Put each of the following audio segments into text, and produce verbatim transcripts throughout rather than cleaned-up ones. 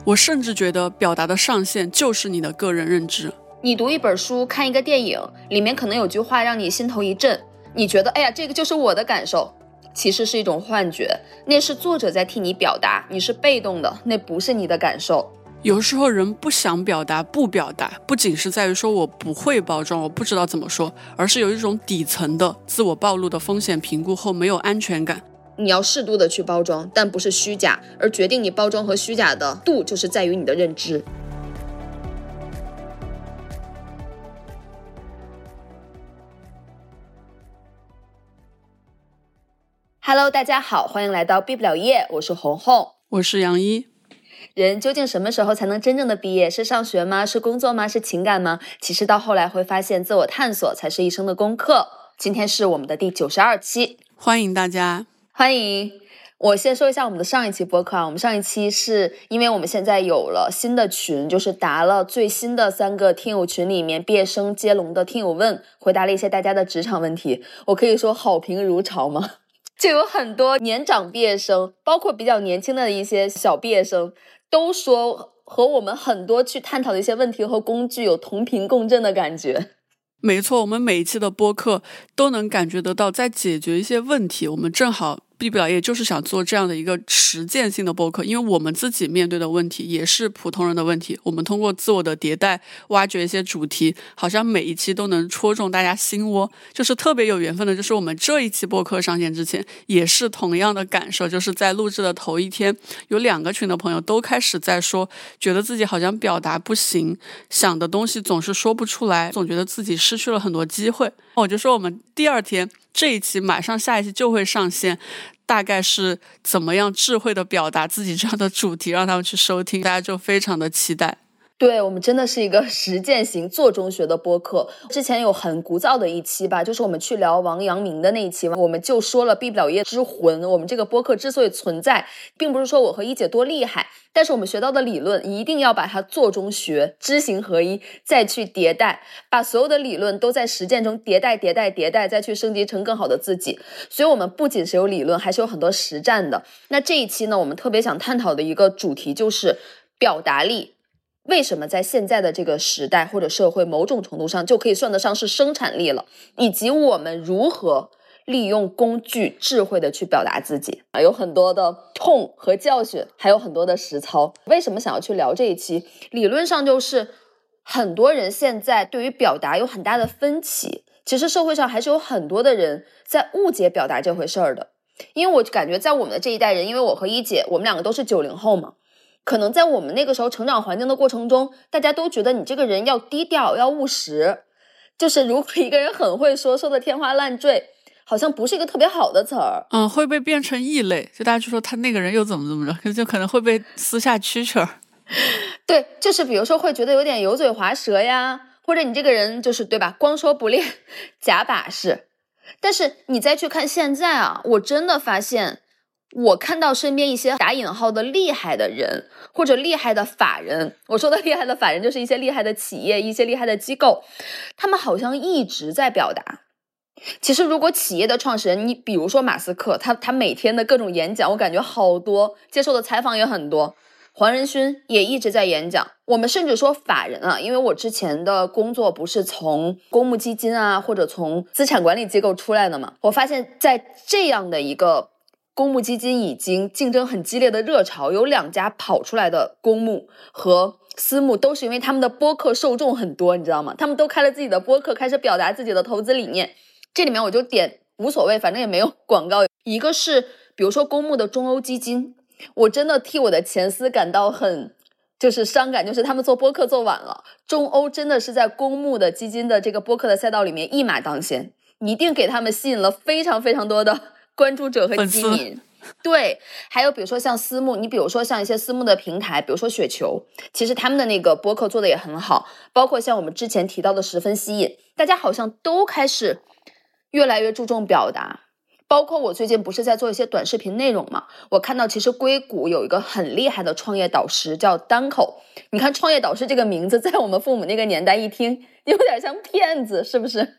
我甚至觉得表达的上限就是你的个人认知。 你读一本书，看一个电影，里面可能有句话让你心头一震，你觉得哎呀这个就是我的感受，其实是一种幻觉，那是作者在替你表达，你是被动的，那不是你的感受。 有时候人不想表达不表达，不仅是在于说我不会包装，我不知道怎么说，而是有一种底层的自我暴露的风险评估后没有安全感。 你要适度的去包装，但不是虚假，而决定你包装和虚假的度就是在于你的认知。Hello， 大家好，欢迎来到毕不了业，我是红红， 我是杨一。 人究竟什么时候才能真正的毕业？是上学吗？是工作吗？是情感吗？其实到后来会发现，自我探索才是一生的功课。今天是我们的第九十二期， 欢迎大家。 欢迎。我先说一下我们的上一期播客啊，我们上一期是因为我们现在有了新的群，就是答了最新的三个听友群里面毕业生接龙的听友问，回答了一些大家的职场问题，我可以说好评如潮吗？就有很多年长毕业生，包括比较年轻的一些小毕业生，都说和我们很多去探讨的一些问题和工具有同频共振的感觉。 没错，我们每一期的播客都能感觉得到在解决一些问题，我们正好毕不了业就是想做这样的一个实践性的播客，因为我们自己面对的问题也是普通人的问题，我们通过自我的迭代挖掘一些主题，好像每一期都能戳中大家心窝。就是特别有缘分的，就是我们这一期播客上线之前也是同样的感受，就是在录制的头一天，有两个群的朋友都开始在说，觉得自己好像表达不行，想的东西总是说不出来，总觉得自己失去了很多机会。我就说我们第二天这一期马上下一期就会上线，大概是怎么样智慧的表达自己这样的主题，让他们去收听，大家就非常的期待。 对，我们真的是一个实践型做中学的播客。之前有很古早的一期吧，就是我们去聊王阳明的那一期，我们就说了毕不了业之魂。我们这个播客之所以存在，并不是说我和一姐多厉害，但是我们学到的理论一定要把它做中学，知行合一，再去迭代，把所有的理论都在实践中迭代迭代迭代，再去升级成更好的自己。所以我们不仅是有理论，还是有很多实战的。那这一期呢，我们特别想探讨的一个主题就是表达力。为什么在现在的这个时代或者社会，某种程度上就可以算得上是生产力了，以及我们如何利用工具智慧的去表达自己，有很多的痛和教训，还有很多的实操。为什么想要去聊这一期？理论上就是很多人现在对于表达有很大的分歧，其实社会上还是有很多的人在误解表达这回事儿的。因为我感觉在我们的这一代人，因为我和一姐我们两个都是九零后嘛，可能在我们那个时候成长环境的过程中，大家都觉得你这个人要低调，要务实，就是如果一个人很会说，说的天花乱坠，好像不是一个特别好的词儿， 嗯，会被变成异类，就大家就说他那个人又怎么怎么着，就可能会被私下蛐蛐儿。 对，就是比如说会觉得有点油嘴滑舌呀，或者你这个人就是对吧，光说不练，假把式。但是你再去看现在啊，我真的发现我看到身边一些打引号的厉害的人，或者厉害的法人，我说的厉害的法人就是一些厉害的企业，一些厉害的机构，他们好像一直在表达。其实如果企业的创始人，你比如说马斯克，他他每天的各种演讲，我感觉好多，接受的采访也很多，黄仁勋也一直在演讲。我们甚至说法人啊，因为我之前的工作不是从公募基金啊，或者从资产管理机构出来的嘛，我发现在这样的一个公募基金已经竞争很激烈的热潮，有两家跑出来的公募和私募，都是因为他们的播客受众很多，你知道吗？他们都开了自己的播客，开始表达自己的投资理念。这里面我就点无所谓，反正也没有广告。一个是比如说公募的中欧基金，我真的替我的前司感到很就是伤感，就是他们做播客做晚了，中欧真的是在公募的基金的这个播客的赛道里面一马当先，一定给他们吸引了非常非常多的关注者和基民。对，还有比如说像私募，你比如说像一些私募的平台，比如说雪球，其实他们的那个播客做的也很好，包括像我们之前提到的十分吸引，大家好像都开始越来越注重表达。包括我最近不是在做一些短视频内容嘛，我看到其实硅谷有一个很厉害的创业导师叫单口。你看创业导师这个名字在我们父母那个年代一听有点像骗子，是不是？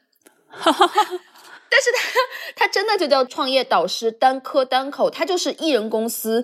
但是他他真的就叫创业导师单科单口，他就是艺人公司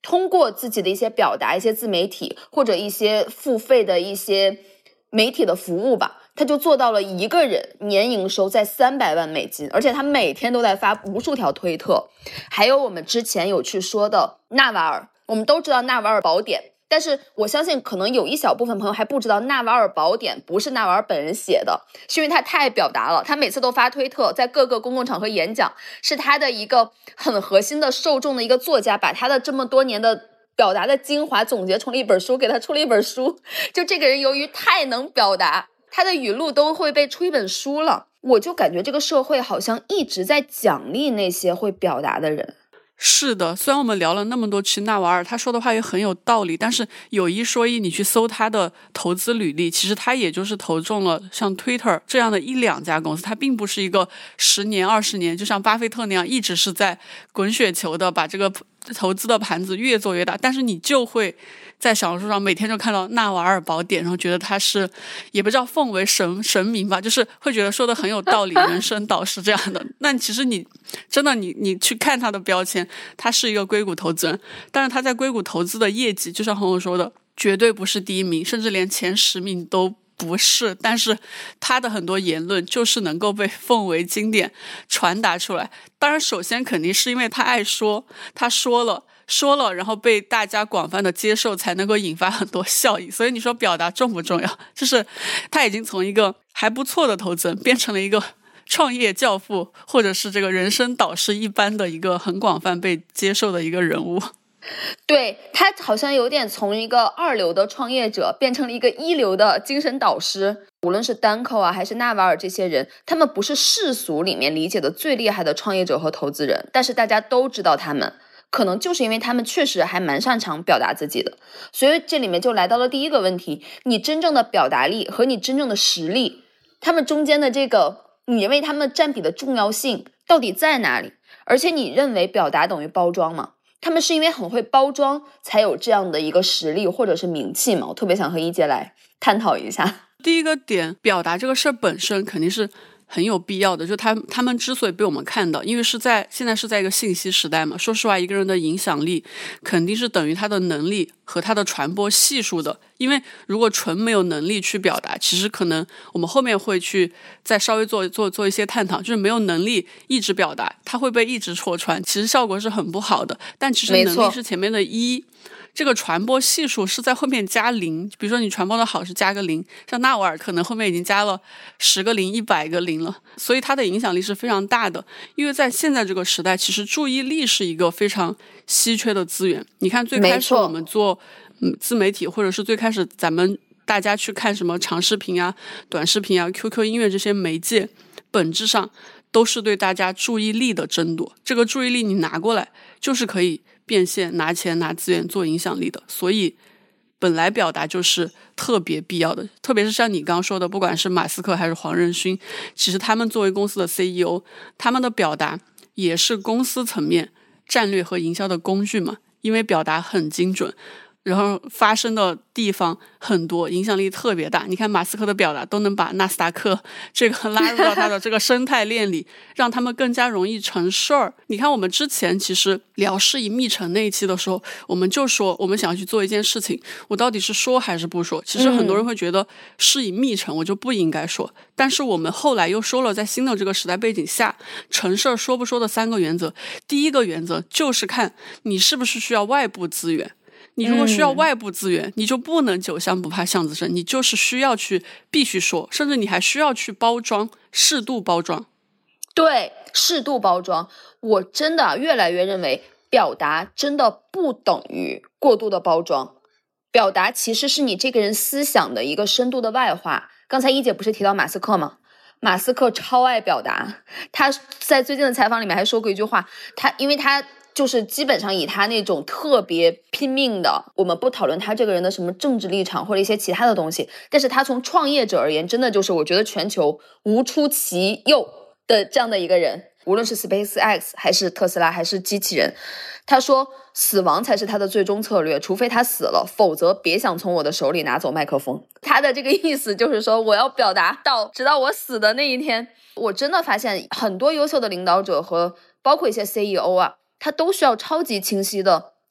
通过自己的一些表达，一些自媒体或者一些付费的一些媒体的服务吧，他就做到了一个人年营收在三百万美金，而且他每天都在发无数条推特。还有我们之前有去说的纳瓦尔，我们都知道纳瓦尔宝典，但是我相信可能有一小部分朋友还不知道纳瓦尔宝典不是纳瓦尔本人写的，是因为他太表达了，他每次都发推特，在各个公共场合演讲，是他的一个很核心的受众的一个作家，把他的这么多年的表达的精华总结成了一本书，给他出了一本书。就这个人由于太能表达，他的语录都会被出一本书了。我就感觉这个社会好像一直在奖励那些会表达的人。 是的，虽然我们聊了那么多期纳瓦尔，他说的话也很有道理，但是有一说一，你去搜他的投资履历，其实他也就是投中了像 Twitter 这样的一两家公司，他并不是一个十年二十年就像巴菲特那样一直是在滚雪球的把这个投资的盘子越做越大，但是你就会在小红书上每天就看到纳瓦尔宝典，然后觉得他是也不叫奉为神神明吧，就是会觉得说的很有道理，人生导师这样的。那其实你真的你你去看他的标签，他是一个硅谷投资人，但是他在硅谷投资的业绩，就像红红说的，绝对不是第一名，甚至连前十名都不是，但是他的很多言论就是能够被奉为经典传达出来。当然首先肯定是因为他爱说，他说了说了然后被大家广泛的接受，才能够引发很多效益。所以你说表达重不重要，就是他已经从一个还不错的投资人变成了一个创业教父，或者是这个人生导师一般的一个很广泛被接受的一个人物。 对，他好像有点从一个二流的创业者变成了一个一流的精神导师。无论是丹蔻啊还是纳瓦尔这些人，他们不是世俗里面理解的最厉害的创业者和投资人，但是大家都知道他们，可能就是因为他们确实还蛮擅长表达自己的。所以这里面就来到了第一个问题，你真正的表达力和你真正的实力，他们中间的这个你认为他们占比的重要性到底在哪里？而且你认为表达等于包装吗？他们是因为很会包装才有这样的一个实力或者是名气吗？我特别想和一姐来探讨一下。 第一个点，表达这个事儿本身肯定是很有必要的，就他他们之所以被我们看到，因为是在现在是在一个信息时代嘛，说实话一个人的影响力肯定是等于他的能力和他的传播系数的。因为如果纯没有能力去表达，其实可能我们后面会去再稍微做做做一些探讨，就是没有能力一直表达，他会被一直戳穿，其实效果是很不好的。但其实能力是前面的一，这个传播系数是在后面加零，比如说你传播的好是加个零，像纳瓦尔可能后面已经加了十个零一百个零了，所以它的影响力是非常大的。因为在现在这个时代，其实注意力是一个非常稀缺的资源。你看最开始我们做嗯自媒体，或者是最开始咱们大家去看什么长视频啊短视频啊 Q Q 音乐这些媒介，本质上都是对大家注意力的争夺，这个注意力你拿过来就是可以变现拿钱拿资源做影响力的。所以本来表达就是特别必要的，特别是像你刚刚说的，不管是马斯克还是黄仁勋，其实他们作为公司的 C E O， 他们的表达也是公司层面战略和营销的工具嘛，因为表达很精准，然后发生的地方很多，影响力特别大。你看马斯克的表达都能把纳斯达克这个拉入到他的这个生态链里，让他们更加容易成事儿。你看我们之前其实聊事宜密成那一期的时候，我们就说我们想要去做一件事情，我到底是说还是不说？其实很多人会觉得事宜密成我就不应该说，但是我们后来又说了，在新的这个时代背景下，成事儿说不说的三个原则。第一个原则就是看你是不是需要外部资源，你如果需要外部资源、嗯、你就不能酒香不怕巷子深，你就是需要去必须说，甚至你还需要去包装，适度包装。 对，适度包装。我真的越来越认为表达真的不等于过度的包装，表达其实是你这个人思想的一个深度的外化。刚才一姐不是提到马斯克吗？马斯克超爱表达，他在最近的采访里面还说过一句话，他因为他就是基本上以他那种特别拼命的，我们不讨论他这个人的什么政治立场或者一些其他的东西，但是他从创业者而言，真的就是我觉得全球无出其右的这样的一个人。无论是 SpaceX 还是特斯拉还是机器人，他说死亡才是他的最终策略，除非他死了，否则别想从我的手里拿走麦克风。他的这个意思就是说，我要表达到直到我死的那一天。我真的发现很多优秀的领导者和包括一些 C E O 啊，他都需要超级清晰的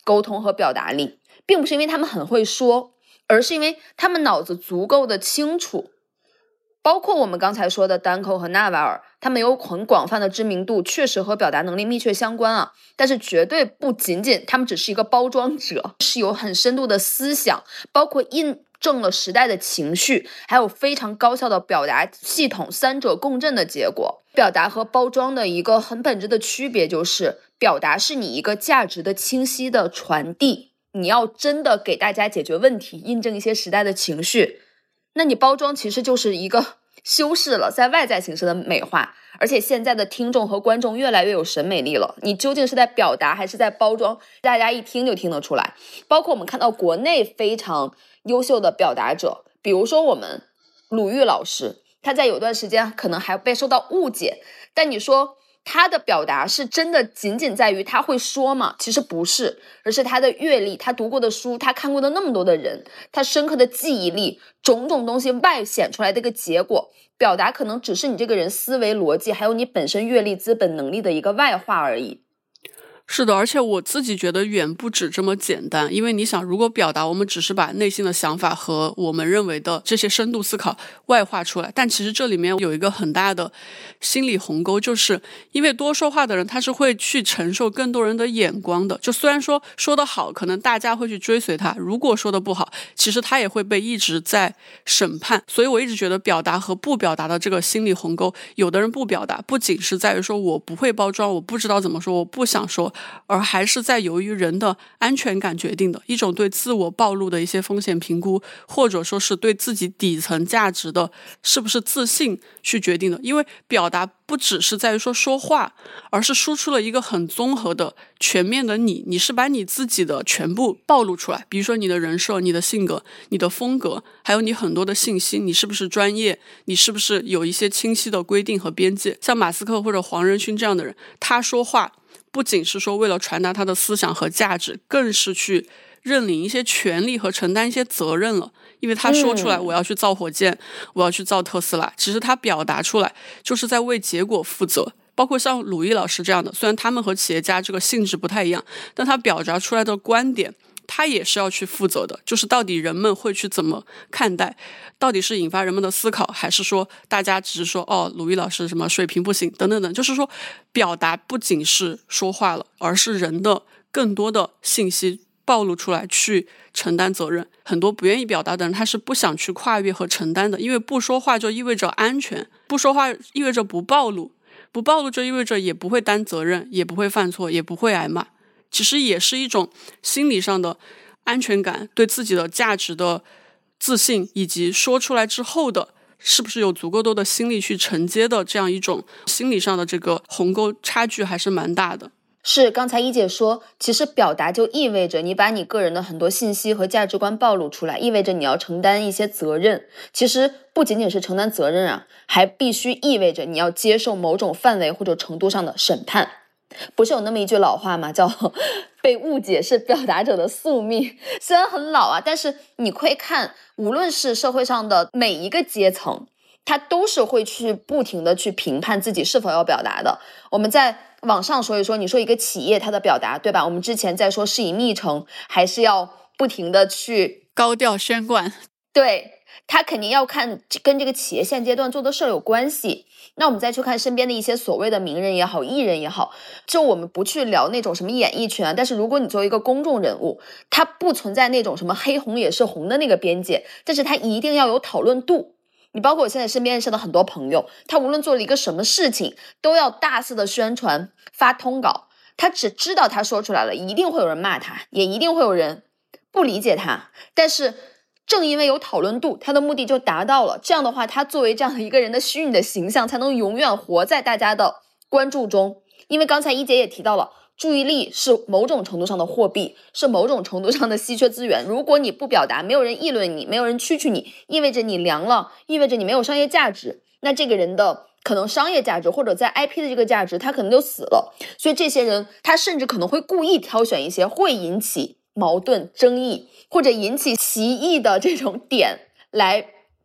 沟通和表达力，并不是因为他们很会说，而是因为他们脑子足够的清楚。包括我们刚才说的丹寇和纳瓦尔，他们有很广泛的知名度，确实和表达能力密切相关啊。但是绝对不仅仅他们只是一个包装者，是有很深度的思想，包括印证了时代的情绪，还有非常高效的表达系统，三者共振的结果。表达和包装的一个很本质的区别就是，表达是你一个价值的清晰的传递，你要真的给大家解决问题，印证一些时代的情绪。那你包装其实就是一个修饰了在外在形式的美化，而且现在的听众和观众越来越有审美力了，你究竟是在表达还是在包装，大家一听就听得出来。包括我们看到国内非常优秀的表达者，比如说我们鲁豫老师，他在有段时间可能还被受到误解，但你说他的表达是真的仅仅在于他会说吗？其实不是，而是他的阅历，他读过的书，他看过的那么多的人，他深刻的记忆力，种种东西外显出来的一个结果。表达可能只是你这个人思维逻辑还有你本身阅历资本能力的一个外化而已。 是的，而且我自己觉得远不止这么简单，因为你想，如果表达我们只是把内心的想法和我们认为的这些深度思考外化出来，但其实这里面有一个很大的心理鸿沟，就是因为多说话的人他是会去承受更多人的眼光的，就虽然说说得好可能大家会去追随他，如果说得不好其实他也会被一直在审判。所以我一直觉得表达和不表达的这个心理鸿沟，有的人不表达不仅是在于说我不会包装，我不知道怎么说，我不想说，而还是在由于人的安全感决定的一种对自我暴露的一些风险评估，或者说是对自己底层价值的是不是自信去决定的。因为表达不只是在于说说话，而是输出了一个很综合的全面的你，你是把你自己的全部暴露出来，比如说你的人设，你的性格，你的风格，还有你很多的信息，你是不是专业，你是不是有一些清晰的规定和边界。像马斯克或者黄仁勋这样的人，他说话不仅是说为了传达他的思想和价值，更是去认领一些权利和承担一些责任了。因为他说出来我要去造火箭、嗯、我要去造特斯拉，其实他表达出来就是在为结果负责。包括像鲁豫老师这样的，虽然他们和企业家这个性质不太一样，但他表达出来的观点他也是要去负责的，就是到底人们会去怎么看待，到底是引发人们的思考，还是说大家只是说哦，鲁豫老师什么水平不行等等等。就是说表达不仅是说话了，而是人的更多的信息暴露出来去承担责任。很多不愿意表达的人他是不想去跨越和承担的，因为不说话就意味着安全，不说话意味着不暴露，不暴露就意味着也不会担责任，也不会犯错，也不会挨骂。其实也是一种心理上的安全感，对自己的价值的自信，以及说出来之后的是不是有足够多的心力去承接的这样一种心理上的这个鸿沟差距还是蛮大的。 是，刚才一姐说，其实表达就意味着你把你个人的很多信息和价值观暴露出来，意味着你要承担一些责任。其实不仅仅是承担责任啊，还必须意味着你要接受某种范围或者程度上的审判。不是有那么一句老话吗？叫被误解是表达者的宿命。虽然很老啊，但是你会看，无论是社会上的每一个阶层，他都是会去不停的去评判自己是否要表达的。我们在网上说一说，你说一个企业它的表达，对吧？我们之前在说是以密成，还是要不停的去高调宣贯， 对，他肯定要看跟这个企业现阶段做的事儿有关系。那我们再去看身边的一些所谓的名人也好，艺人也好，就我们不去聊那种什么演艺圈，但是如果你作为一个公众人物，他不存在那种什么黑红也是红的那个边界，但是他一定要有讨论度。你包括我现在身边认识的很多朋友，他无论做了一个什么事情，都要大肆的宣传发通稿，他只知道他说出来了，一定会有人骂他，也一定会有人不理解他，但是正因为有讨论度，他的目的就达到了。这样的话，他作为这样的一个人的虚拟的形象才能永远活在大家的关注中。因为刚才一姐也提到了，注意力是某种程度上的货币，是某种程度上的稀缺资源。如果你不表达，没有人议论你，没有人蛐蛐你，意味着你凉了，意味着你没有商业价值，那这个人的可能商业价值或者在 I P 的这个价值他可能就死了。所以这些人他甚至可能会故意挑选一些会引起矛盾争议或者引起歧义的这种点来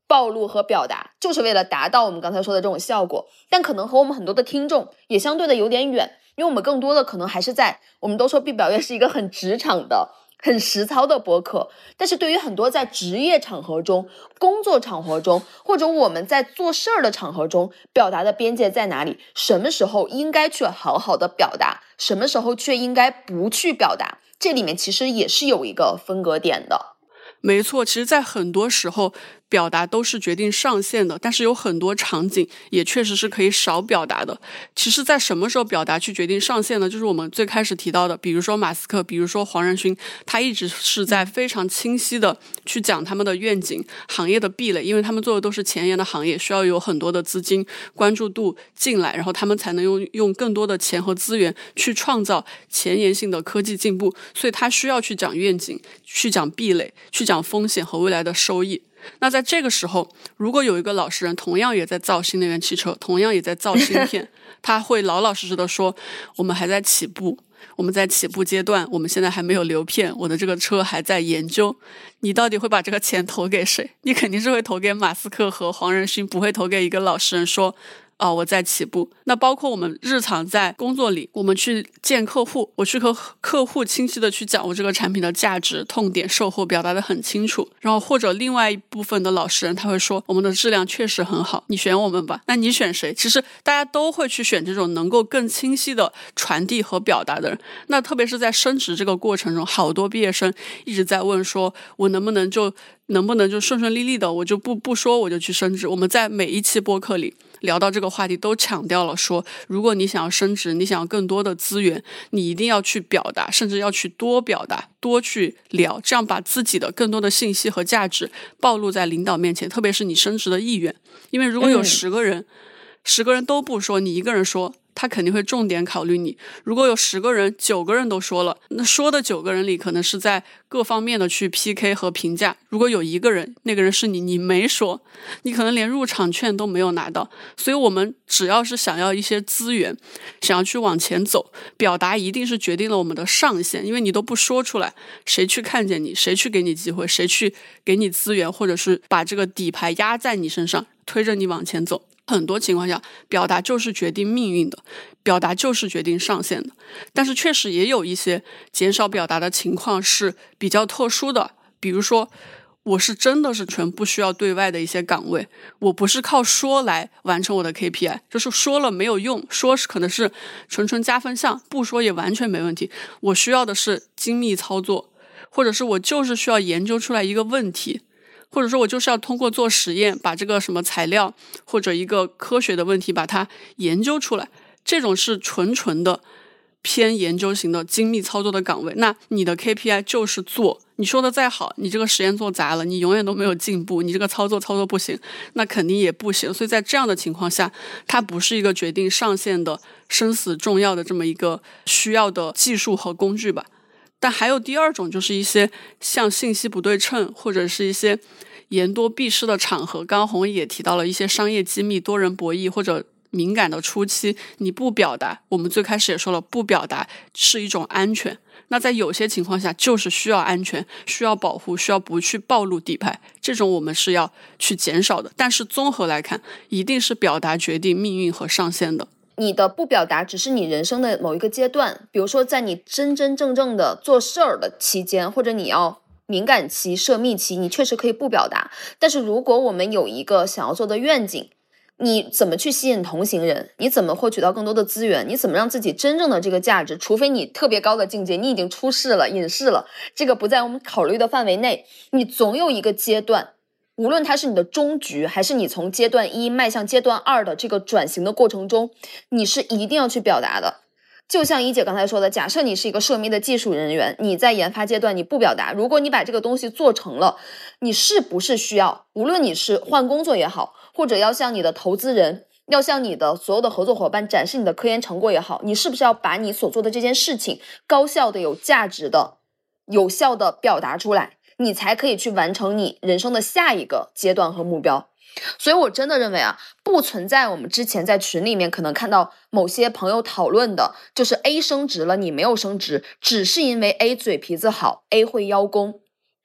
暴露和表达，就是为了达到我们刚才说的这种效果，但可能和我们很多的听众也相对的有点远，因为我们更多的可能还是在，我们都说 B 表月是一个很职场的很实操的播客，但是对于很多在职业场合中、工作场合中，或者我们在做事儿的场合中，表达的边界在哪里？什么时候应该去好好的表达，什么时候却应该不去表达？这里面其实也是有一个分隔点的。 没错，其实在很多时候表达都是决定上限的，但是有很多场景也确实是可以少表达的。其实在什么时候表达去决定上限呢？就是我们最开始提到的，比如说马斯克，比如说黄仁勋，他一直是在非常清晰的去讲他们的愿景、行业的壁垒，因为他们做的都是前沿的行业，需要有很多的资金关注度进来，然后他们才能用用更多的钱和资源去创造前沿性的科技进步，所以他需要去讲愿景，去讲壁垒，去讲风险和未来的收益。那在这个时候，如果有一个老实人同样也在造新能源汽车，同样也在造芯片，他会老老实实的说，我们还在起步，我们在起步阶段，我们现在还没有流片，我的这个车还在研究，你到底会把这个钱投给谁？你肯定是会投给马斯克和黄仁勋，不会投给一个老实人说哦，我在起步。那包括我们日常在工作里，我们去见客户，我去和客户清晰的去讲我这个产品的价值、痛点、售后表达的很清楚。然后或者另外一部分的老实人，他会说我们的质量确实很好，你选我们吧。那你选谁？其实大家都会去选这种能够更清晰的传递和表达的人。那特别是在升职这个过程中，好多毕业生一直在问说，我能不能就能不能就顺顺利利的，我就不不说我就去升职。我们在每一期播客里聊到这个话题都强调了说，如果你想要升职，你想要更多的资源，你一定要去表达，甚至要去多表达，多去聊，这样把自己的更多的信息和价值暴露在领导面前，特别是你升职的意愿。因为如果有十个人、嗯、十个人都不说，你一个人说，他肯定会重点考虑你。如果有十个人，九个人都说了，那说的九个人里可能是在各方面的去 P K 和评价。如果有一个人，那个人是你，你没说，你可能连入场券都没有拿到。所以我们只要是想要一些资源，想要去往前走，表达一定是决定了我们的上限。因为你都不说出来，谁去看见你，谁去给你机会，谁去给你资源，或者是把这个底牌压在你身上，推着你往前走。很多情况下，表达就是决定命运的，表达就是决定上限的。但是确实也有一些减少表达的情况是比较特殊的，比如说我是真的是全不需要对外的一些岗位，我不是靠说来完成我的 K P I， 就是说了没有用，说是可能是纯纯加分项，不说也完全没问题。我需要的是精密操作，或者是我就是需要研究出来一个问题，或者说我就是要通过做实验把这个什么材料或者一个科学的问题把它研究出来，这种是纯纯的偏研究型的精密操作的岗位。那你的 K P I 就是做，你说的再好，你这个实验做砸了，你永远都没有进步，你这个操作操作不行，那肯定也不行。所以在这样的情况下，它不是一个决定上限的生死重要的这么一个需要的技术和工具吧。但还有第二种，就是一些像信息不对称，或者是一些言多必失的场合。刚刚红也提到了一些商业机密、多人博弈或者敏感的初期，你不表达，我们最开始也说了，不表达是一种安全。那在有些情况下就是需要安全，需要保护，需要不去暴露底牌，这种我们是要去减少的。但是综合来看，一定是表达决定命运和上限的。 你的不表达只是你人生的某一个阶段，比如说在你真真正正的做事儿的期间，或者你要敏感期、涉密期，你确实可以不表达。但是如果我们有一个想要做的愿景，你怎么去吸引同行人，你怎么获取到更多的资源，你怎么让自己真正的这个价值，除非你特别高的境界，你已经出世了、隐世了，这个不在我们考虑的范围内，你总有一个阶段，无论它是你的终局，还是你从阶段一迈向阶段二的这个转型的过程中，你是一定要去表达的。就像一姐刚才说的，假设你是一个涉密的技术人员，你在研发阶段你不表达，如果你把这个东西做成了，你是不是需要，无论你是换工作也好，或者要向你的投资人，要向你的所有的合作伙伴展示你的科研成果也好，你是不是要把你所做的这件事情高效的、有价值的、有效的表达出来，你才可以去完成你人生的下一个阶段和目标。所以我真的认为啊，不存在我们之前在群里面可能看到某些朋友讨论的，就是 A 升职了你没有升职，只是因为 A 嘴皮子好， A 会邀功。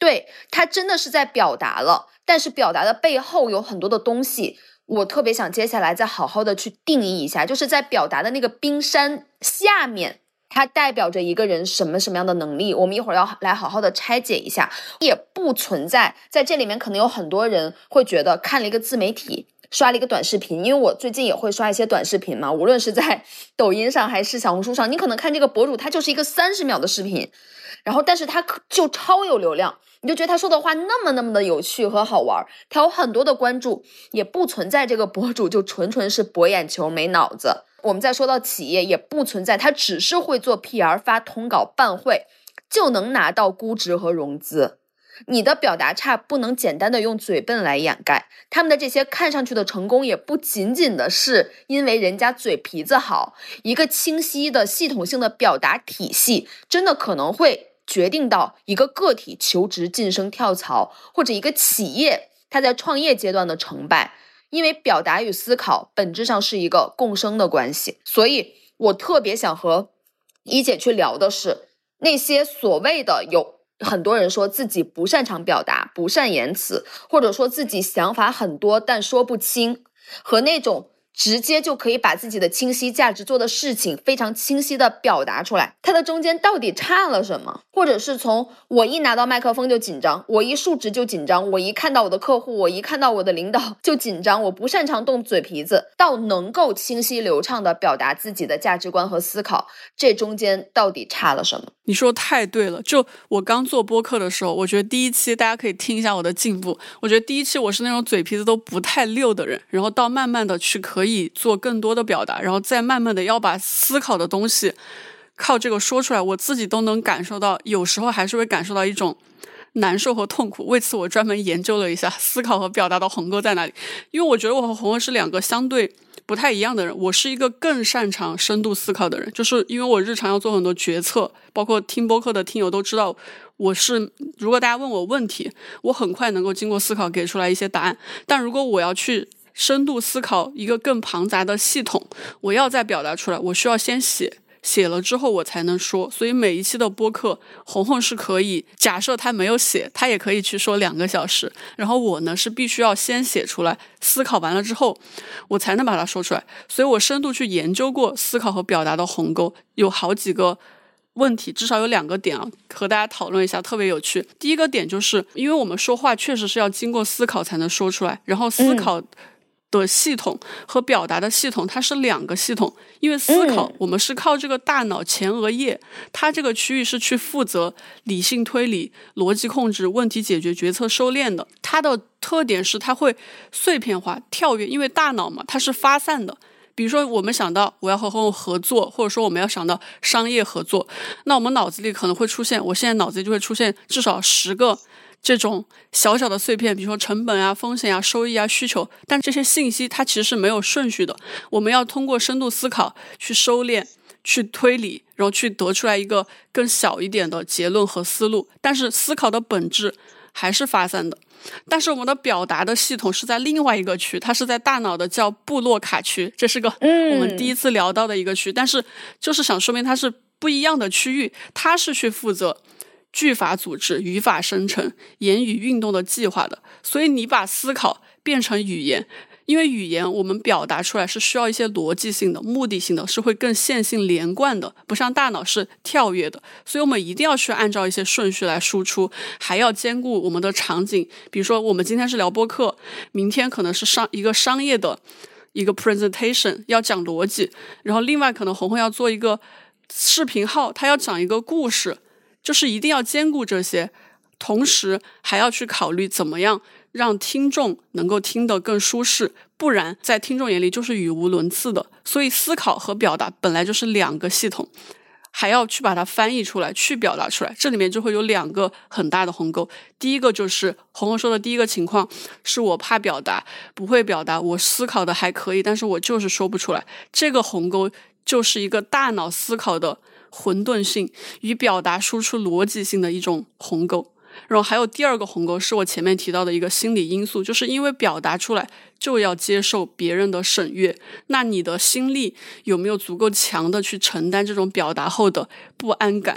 对，他真的是在表达了，但是表达的背后有很多的东西，我特别想接下来再好好的去定义一下，就是在表达的那个冰山下面，它代表着一个人什么什么样的能力，我们一会儿要来好好的拆解一下。也不存在在这里面，可能有很多人会觉得看了一个自媒体，刷了一个短视频，因为我最近也会刷一些短视频嘛，无论是在抖音上还是小红书上，你可能看这个博主他就是一个三十秒的视频，然后但是他就超有流量，你就觉得他说的话那么那么的有趣和好玩，他有很多的关注，也不存在这个博主就纯纯是博眼球没脑子。我们再说到企业，也不存在他只是会做 P R 发通稿办会就能拿到估值和融资。你的表达差不能简单的用嘴笨来掩盖，他们的这些看上去的成功也不仅仅的是因为人家嘴皮子好，一个清晰的系统性的表达体系真的可能会决定到一个个体求职晋升跳槽，或者一个企业它在创业阶段的成败。因为表达与思考本质上是一个共生的关系，所以我特别想和一姐去聊的是那些所谓的有很多人说自己不擅长表达，不善言辞，或者说自己想法很多但说不清，和那种直接就可以把自己的清晰价值做的事情非常清晰的表达出来，它的中间到底差了什么？或者是从我一拿到麦克风就紧张，我一述职就紧张，我一看到我的客户，我一看到我的领导就紧张，我不擅长动嘴皮子，到能够清晰流畅的表达自己的价值观和思考，这中间到底差了什么？ 你说太对了，就我刚做播客的时候，我觉得第一期大家可以听一下我的进步，我觉得第一期我是那种嘴皮子都不太溜的人，然后到慢慢的去可以做更多的表达，然后再慢慢的要把思考的东西靠这个说出来，我自己都能感受到，有时候还是会感受到一种难受和痛苦。为此我专门研究了一下思考和表达的鸿沟在哪里，因为我觉得我和红红是两个相对不太一样的人。我是一个更擅长深度思考的人，就是因为我日常要做很多决策，包括听播客的听友都知道，我是如果大家问我问题，我很快能够经过思考给出来一些答案，但如果我要去深度思考一个更庞杂的系统，我要再表达出来，我需要先写写了之后我才能说。所以每一期的播客红红是可以，假设他没有写，他也可以去说两个小时，然后我呢是必须要先写出来，思考完了之后我才能把它说出来。所以我深度去研究过思考和表达的鸿沟，有好几个问题，至少有两个点啊，和大家讨论一下，特别有趣。第一个点就是因为我们说话确实是要经过思考才能说出来，然后思考、嗯的系统和表达的系统它是两个系统，因为思考、嗯、我们是靠这个大脑前额叶，它这个区域是去负责理性推理、逻辑控制、问题解决、决策收敛的。它的特点是它会碎片化跳跃，因为大脑嘛它是发散的。比如说我们想到我要和朋友合作，或者说我们要想到商业合作，那我们脑子里可能会出现，我现在脑子里就会出现至少十个这种小小的碎片，比如说成本啊、风险啊、收益啊、需求，但这些信息它其实是没有顺序的，我们要通过深度思考去收敛、去推理，然后去得出来一个更小一点的结论和思路。但是思考的本质还是发散的，但是我们的表达的系统是在另外一个区，它是在大脑的叫布洛卡区，这是个我们第一次聊到的一个区、嗯、但是就是想说明它是不一样的区域，它是去负责句法组织、语法生成、言语运动的计划的。所以你把思考变成语言，因为语言我们表达出来是需要一些逻辑性的、目的性的，是会更线性连贯的，不像大脑是跳跃的。所以我们一定要去按照一些顺序来输出，还要兼顾我们的场景。比如说我们今天是聊播客，明天可能是商一个商业的一个 presentation 要讲逻辑，然后另外可能红红要做一个视频号，他要讲一个故事，就是一定要兼顾这些，同时还要去考虑怎么样让听众能够听得更舒适，不然在听众眼里就是语无伦次的。所以思考和表达本来就是两个系统，还要去把它翻译出来，去表达出来，这里面就会有两个很大的鸿沟。第一个就是红红说的第一个情况，是我怕表达，不会表达，我思考的还可以，但是我就是说不出来。这个鸿沟就是一个大脑思考的混沌性与表达输出逻辑性的一种鸿沟。然后还有第二个鸿沟是我前面提到的一个心理因素，就是因为表达出来就要接受别人的审阅，那你的心力有没有足够强的去承担这种表达后的不安感，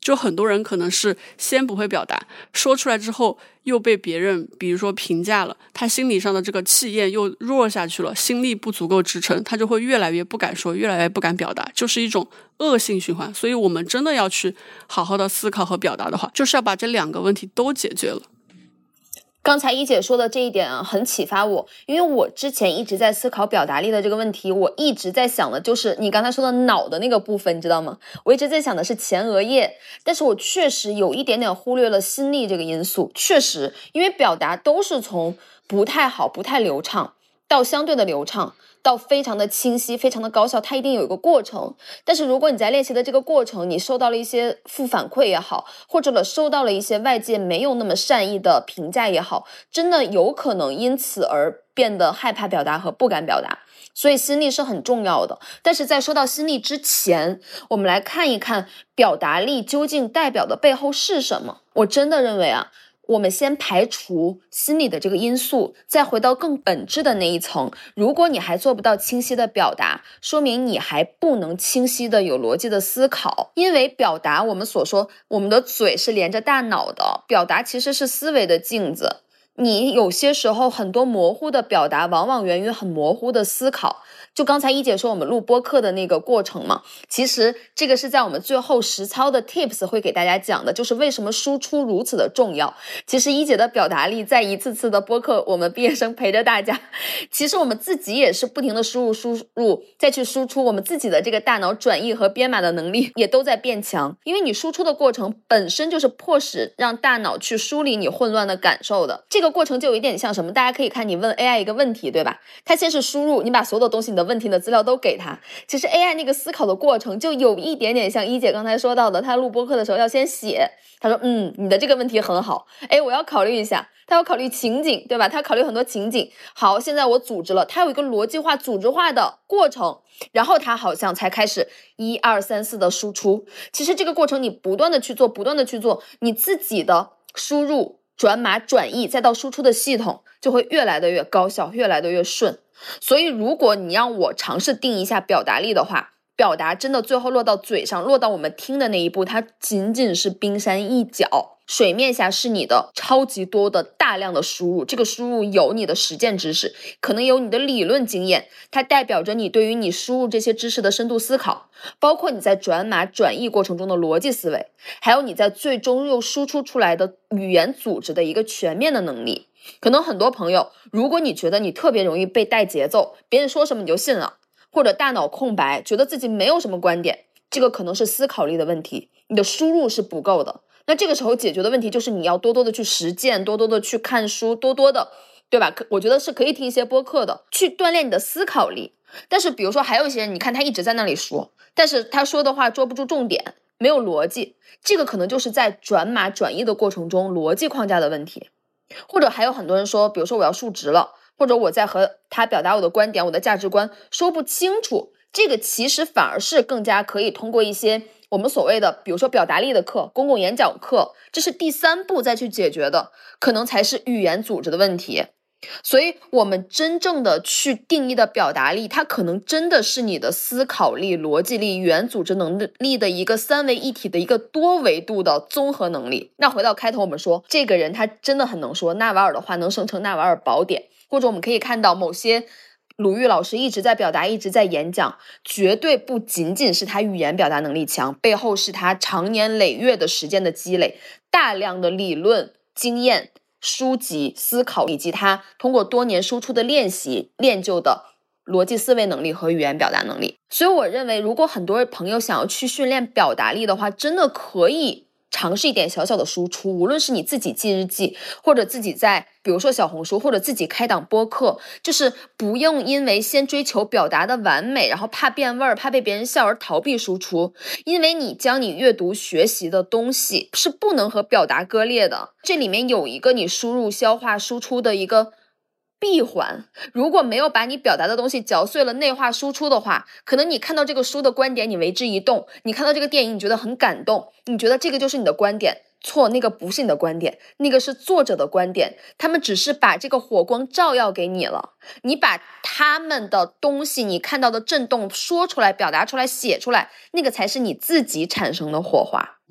就很多人可能是先不会表达，说出来之后又被别人比如说评价了，他心理上的这个气焰又弱下去了，心力不足够支撑，他就会越来越不敢说，越来越不敢表达，就是一种恶性循环。所以我们真的要去好好的思考和表达的话，就是要把这两个问题都解决了。 刚才一姐说的这一点啊，很启发我，因为我之前一直在思考表达力的这个问题，我一直在想的就是你刚才说的脑的那个部分，你知道吗？我一直在想的是前额叶，但是我确实有一点点忽略了心力这个因素。确实，因为表达都是从不太好、不太流畅到相对的流畅，到非常的清晰，非常的高效，它一定有一个过程。但是如果你在练习的这个过程，你受到了一些负反馈也好，或者了受到了一些外界没有那么善意的评价也好，真的有可能因此而变得害怕表达和不敢表达。所以心力是很重要的。但是在说到心力之前，我们来看一看表达力究竟代表的背后是什么。我真的认为啊，我们先排除心理的这个因素，再回到更本质的那一层。如果你还做不到清晰的表达，说明你还不能清晰的有逻辑的思考。因为表达，我们所说我们的嘴是连着大脑的，表达其实是思维的镜子。你有些时候很多模糊的表达往往源于很模糊的思考。就刚才一姐说我们录播客的那个过程嘛，其实这个是在我们最后实操的 tips 会给大家讲的，就是为什么输出如此的重要。其实一姐的表达力在一次次的播客，我们毕业生陪着大家，其实我们自己也是不停的输入输入再去输出，我们自己的这个大脑转译和编码的能力也都在变强。因为你输出的过程本身就是迫使让大脑去梳理你混乱的感受的，这个过程就有一点像什么，大家可以看你问 A I 一个问题，对吧？它先是输入，你把所有的东西你的问题的资料都给他，其实 A I 那个思考的过程就有一点点像一姐刚才说到的，他录播课的时候要先写，他说嗯，你的这个问题很好，哎，我要考虑一下，他要考虑情景，对吧？他要考虑很多情景。好，现在我组织了，他有一个逻辑化组织化的过程，然后他好像才开始一二三四的输出。其实这个过程你不断的去做，不断的去做，你自己的输入转码转译再到输出的系统就会越来的越高效，越来的越顺。所以如果你让我尝试定一下表达力的话，表达真的最后落到嘴上，落到我们听的那一步，它仅仅是冰山一角，水面下是你的超级多的大量的输入。这个输入有你的实践知识，可能有你的理论经验，它代表着你对于你输入这些知识的深度思考，包括你在转码转译过程中的逻辑思维，还有你在最终又输出出来的语言组织的一个全面的能力。可能很多朋友，如果你觉得你特别容易被带节奏，别人说什么你就信了，或者大脑空白，觉得自己没有什么观点，这个可能是思考力的问题，你的输入是不够的。那这个时候解决的问题就是你要多多的去实践，多多的去看书，多多的，对吧？我觉得是可以听一些播客的，去锻炼你的思考力。但是比如说还有一些人，你看他一直在那里说，但是他说的话捉不住重点，没有逻辑，这个可能就是在转码转译的过程中逻辑框架的问题。或者还有很多人说，比如说我要述职了，或者我在和他表达我的观点，我的价值观说不清楚，这个其实反而是更加可以通过一些我们所谓的比如说表达力的课，公共演讲课，这是第三步再去解决的，可能才是语言组织的问题。所以我们真正的去定义的表达力，它可能真的是你的思考力、逻辑力、语言组织能力的一个三维一体的一个多维度的综合能力。那回到开头我们说，这个人他真的很能说，纳瓦尔的话能生成纳瓦尔宝典，或者我们可以看到某些鲁豫老师一直在表达，一直在演讲，绝对不仅仅是他语言表达能力强，背后是他长年累月的实践的积累，大量的理论经验书籍思考，以及他通过多年输出的练习练就的逻辑思维能力和语言表达能力。所以我认为如果很多朋友想要去训练表达力的话，真的可以尝试一点小小的输出，无论是你自己记日记，或者自己在比如说小红书，或者自己开档播客，就是不用因为先追求表达的完美，然后怕变味儿，怕被别人笑而逃避输出。因为你将你阅读学习的东西是不能和表达割裂的，这里面有一个你输入消化输出的一个闭环，如果没有把你表达的东西嚼碎了内化输出的话，可能你看到这个书的观点你为之一动，你看到这个电影你觉得很感动，你觉得这个就是你的观点，错，那个不是你的观点，那个是作者的观点，他们只是把这个火光照耀给你了，你把他们的东西你看到的震动说出来，表达出来，写出来，那个才是你自己产生的火花。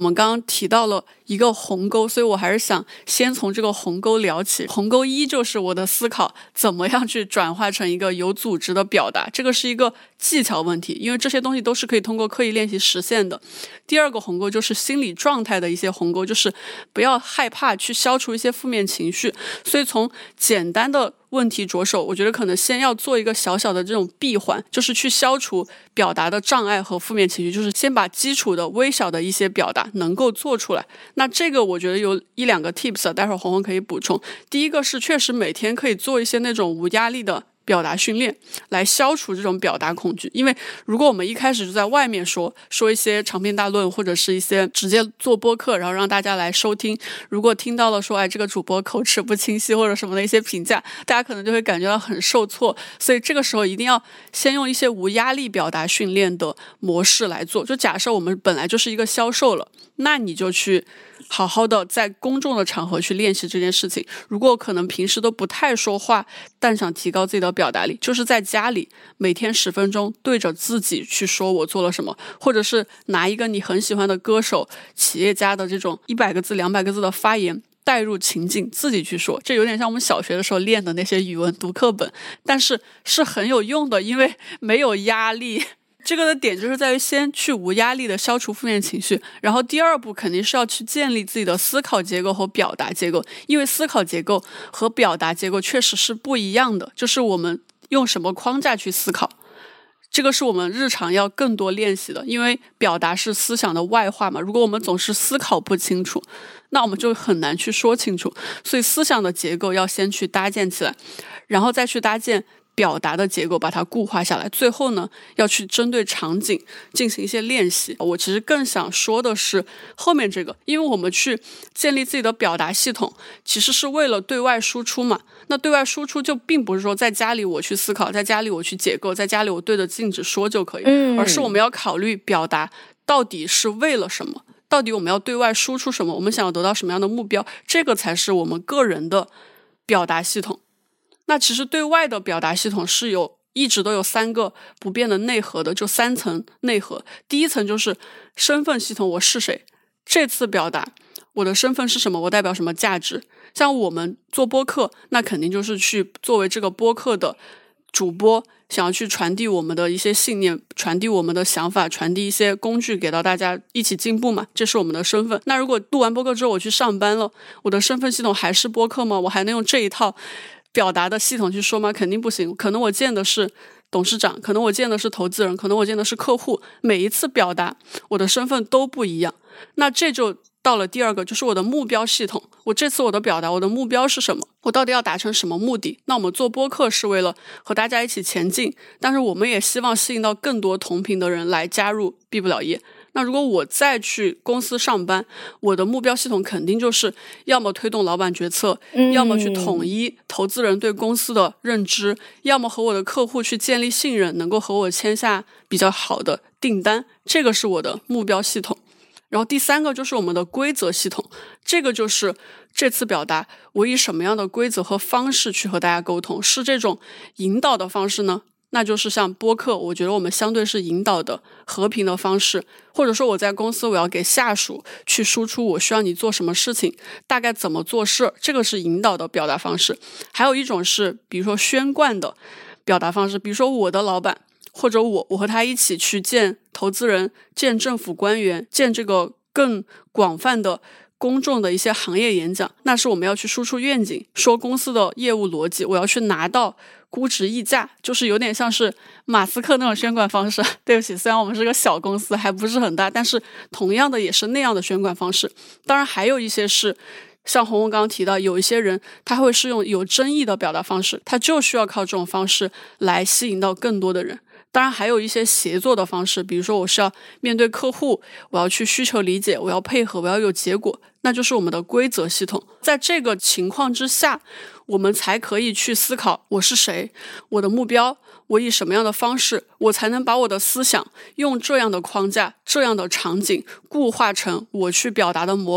我们刚刚提到了一个鸿沟，所以我还是想先从这个鸿沟聊起。鸿沟一就是我的思考怎么样去转化成一个有组织的表达，这个是一个技巧问题，因为这些东西都是可以通过刻意练习实现的。第二个鸿沟就是心理状态的一些鸿沟，就是不要害怕去消除一些负面情绪。所以从简单的问题着手，我觉得可能先要做一个小小的这种闭环，就是去消除表达的障碍和负面情绪，就是先把基础的微小的一些表达能够做出来。那这个我觉得有一两个 tips， 待会儿红红可以补充。第一个是确实每天可以做一些那种无压力的表达训练，来消除这种表达恐惧。因为如果我们一开始就在外面说说一些长篇大论，或者是一些直接做播客然后让大家来收听，如果听到了说哎这个主播口齿不清晰或者什么的一些评价，大家可能就会感觉到很受挫。所以这个时候一定要先用一些无压力表达训练的模式来做。就假设我们本来就是一个销售了，那你就去好好的在公众的场合去练习这件事情。如果可能平时都不太说话，但想提高自己的表达力，就是在家里每天十分钟对着自己去说我做了什么，或者是拿一个你很喜欢的歌手、企业家的这种一百个字、两百个字的发言带入情境自己去说。这有点像我们小学的时候练的那些语文读课本，但是是很有用的，因为没有压力。这个的点就是在于先去无压力的消除负面情绪，然后第二步肯定是要去建立自己的思考结构和表达结构。因为思考结构和表达结构确实是不一样的，就是我们用什么框架去思考，这个是我们日常要更多练习的。因为表达是思想的外化嘛，如果我们总是思考不清楚，那我们就很难去说清楚。所以思想的结构要先去搭建起来，然后再去搭建表达的结构，把它固化下来。最后呢，要去针对场景进行一些练习。我其实更想说的是后面这个，因为我们去建立自己的表达系统，其实是为了对外输出嘛。那对外输出就并不是说在家里我去思考，在家里我去解构，在家里我对着镜子说就可以， 嗯， 而是我们要考虑表达到底是为了什么，到底我们要对外输出什么，我们想要得到什么样的目标，这个才是我们个人的表达系统。那其实对外的表达系统是有一直都有三个不变的内核的，就三层内核。第一层就是身份系统，我是谁，这次表达我的身份是什么，我代表什么价值。像我们做播客，那肯定就是去作为这个播客的主播，想要去传递我们的一些信念，传递我们的想法，传递一些工具给到大家一起进步嘛，这是我们的身份。那如果录完播客之后我去上班了，我的身份系统还是播客吗？我还能用这一套表达的系统去说吗？肯定不行。可能我见的是董事长，可能我见的是投资人，可能我见的是客户，每一次表达我的身份都不一样。那这就到了第二个，就是我的目标系统。我这次我的表达，我的目标是什么？我到底要达成什么目的？那我们做播客是为了和大家一起前进，但是我们也希望吸引到更多同频的人来加入毕不了业。那如果我再去公司上班，我的目标系统肯定就是要么推动老板决策、嗯、要么去统一投资人对公司的认知，要么和我的客户去建立信任，能够和我签下比较好的订单，这个是我的目标系统。然后第三个就是我们的规则系统，这个就是这次表达我以什么样的规则和方式去和大家沟通，是这种引导的方式呢，那就是像播客，我觉得我们相对是引导的和平的方式，或者说我在公司我要给下属去输出我需要你做什么事情，大概怎么做事，这个是引导的表达方式。还有一种是比如说宣贯的表达方式，比如说我的老板或者我我和他一起去见投资人，见政府官员，见这个更广泛的公众的一些行业演讲，那是我们要去输出愿景，说公司的业务逻辑，我要去拿到估值溢价，就是有点像是马斯克那种宣管方式。对不起，虽然我们是个小公司还不是很大，但是同样的也是那样的宣管方式。当然还有一些是像红红刚刚提到，有一些人他会是用有争议的表达方式，他就需要靠这种方式来吸引到更多的人。当然还有一些协作的方式，比如说我是要面对客户，我要去需求理解，我要配合，我要有结果，那就是我们的规则系统。在这个情况之下，我们才可以去思考我是谁，我的目标，我以什么样的方式，我才能把我的思想用这样的框架，这样的场景固化成我去表达的模板，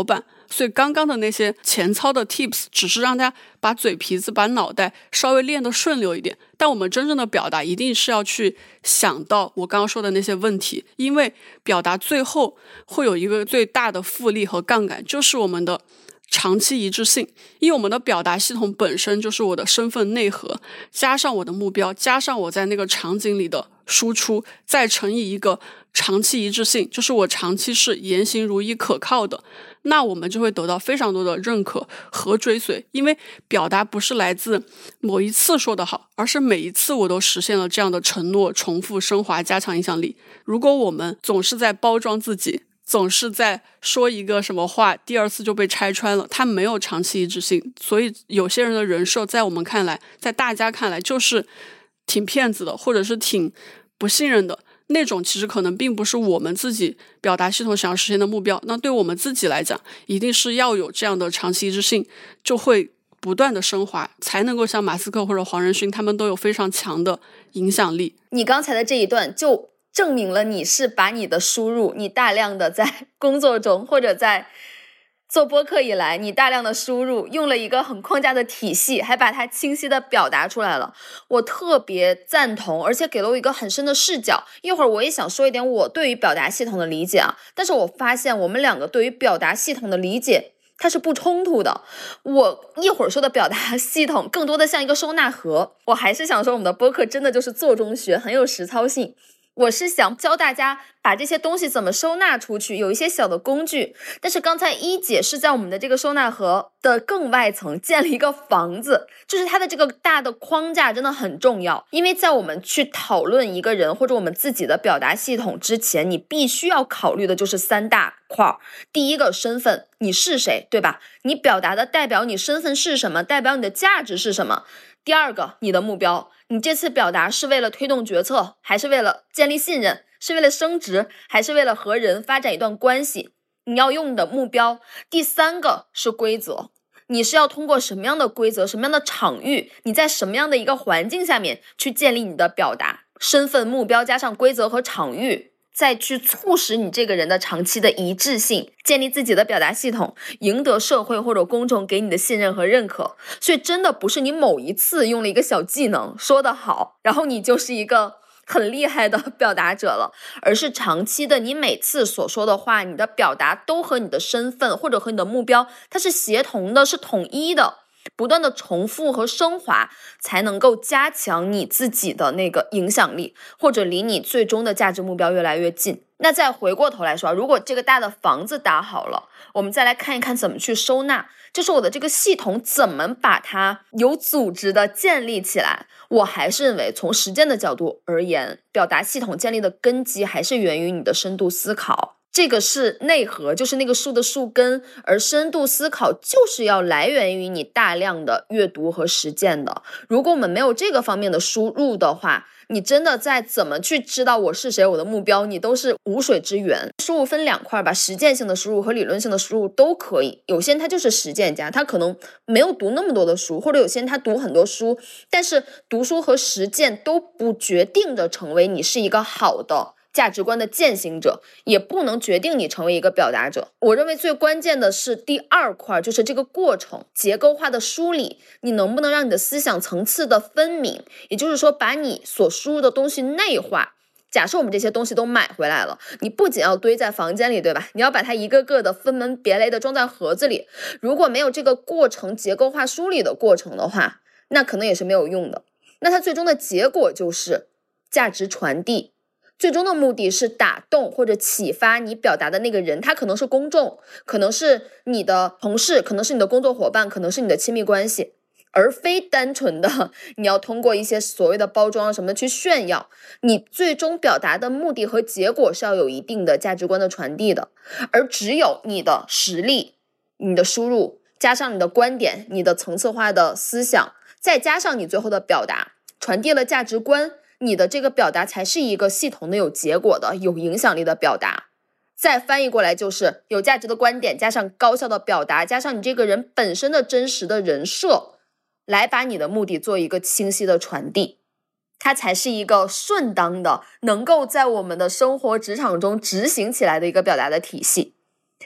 所以刚刚的那些前操的 tips 只是让大家把嘴皮子把脑袋稍微练得顺溜一点，但我们真正的表达一定是要去想到我刚刚说的那些问题，因为表达最后会有一个最大的复利和杠杆，就是我们的长期一致性。因为我们的表达系统本身就是我的身份内核，加上我的目标，加上我在那个场景里的输出，再乘以一个长期一致性，就是我长期是言行如一可靠的，那我们就会得到非常多的认可和追随。因为表达不是来自某一次说得好，而是每一次我都实现了这样的承诺，重复升华加强影响力。如果我们总是在包装自己，总是在说一个什么话，第二次就被拆穿了，它没有长期一致性。所以有些人的人设在我们看来，在大家看来就是挺骗子的，或者是挺不信任的那种，其实可能并不是我们自己表达系统想要实现的目标。那对我们自己来讲，一定是要有这样的长期一致性，就会不断的升华，才能够像马斯克或者黄仁勋他们都有非常强的影响力。 你刚才的这一段就证明了你是把你的输入，你大量的在工作中或者在做播客以来，你大量的输入用了一个很框架的体系，还把它清晰的表达出来了。我特别赞同，而且给了我一个很深的视角。一会儿我也想说一点我对于表达系统的理解啊，但是我发现我们两个对于表达系统的理解它是不冲突的。我一会儿说的表达系统更多的像一个收纳盒，我还是想说我们的播客真的就是做中学，很有实操性。我是想教大家把这些东西怎么收纳出去，有一些小的工具。但是刚才一姐是在我们的这个收纳盒的更外层建了一个房子，就是它的这个大的框架真的很重要。因为在我们去讨论一个人或者我们自己的表达系统之前，你必须要考虑的就是三大块。第一个，身份，你是谁，对吧？你表达的代表你身份是什么，代表你的价值是什么。第二个，你的目标，你这次表达是为了推动决策，还是为了建立信任，是为了升职，还是为了和人发展一段关系，你要用的目标。第三个是规则，你是要通过什么样的规则，什么样的场域，你在什么样的一个环境下面去建立你的表达。身份、目标加上规则和场域，再去促使你这个人的长期的一致性，建立自己的表达系统，赢得社会或者公众给你的信任和认可。所以真的不是你某一次用了一个小技能说得好，然后你就是一个很厉害的表达者了，而是长期的，你每次所说的话，你的表达都和你的身份或者和你的目标它是协同的，是统一的，不断的重复和升华，才能够加强你自己的那个影响力，或者离你最终的价值目标越来越近。那再回过头来说，如果这个大的房子打好了，我们再来看一看怎么去收纳，就是我的这个系统怎么把它有组织的建立起来。我还是认为从实践的角度而言，表达系统建立的根基还是源于你的深度思考，这个是内核，就是那个树的树根，而深度思考就是要来源于你大量的阅读和实践的。如果我们没有这个方面的输入的话，你真的在怎么去知道我是谁，我的目标，你都是无水之源。输入分两块吧，实践性的输入和理论性的输入都可以。有些人他就是实践家，他可能没有读那么多的书，或者有些人他读很多书，但是读书和实践都不决定着成为你是一个好的价值观的践行者，也不能决定你成为一个表达者。我认为最关键的是第二块，就是这个过程结构化的梳理，你能不能让你的思想层次的分明，也就是说把你所输入的东西内化。假设我们这些东西都买回来了，你不仅要堆在房间里，对吧？你要把它一个个的分门别类的装在盒子里。如果没有这个过程结构化梳理的过程的话，那可能也是没有用的。那它最终的结果就是价值传递，最终的目的是打动或者启发你表达的那个人，他可能是公众，可能是你的同事，可能是你的工作伙伴，可能是你的亲密关系，而非单纯的你要通过一些所谓的包装什么的去炫耀。你最终表达的目的和结果是要有一定的价值观的传递的，而只有你的实力，你的输入加上你的观点，你的层次化的思想，再加上你最后的表达，传递了价值观，你的这个表达才是一个系统的、有结果的、有影响力的表达。再翻译过来就是有价值的观点加上高效的表达，加上你这个人本身的真实的人设，来把你的目的做一个清晰的传递，它才是一个顺当的能够在我们的生活职场中执行起来的一个表达的体系。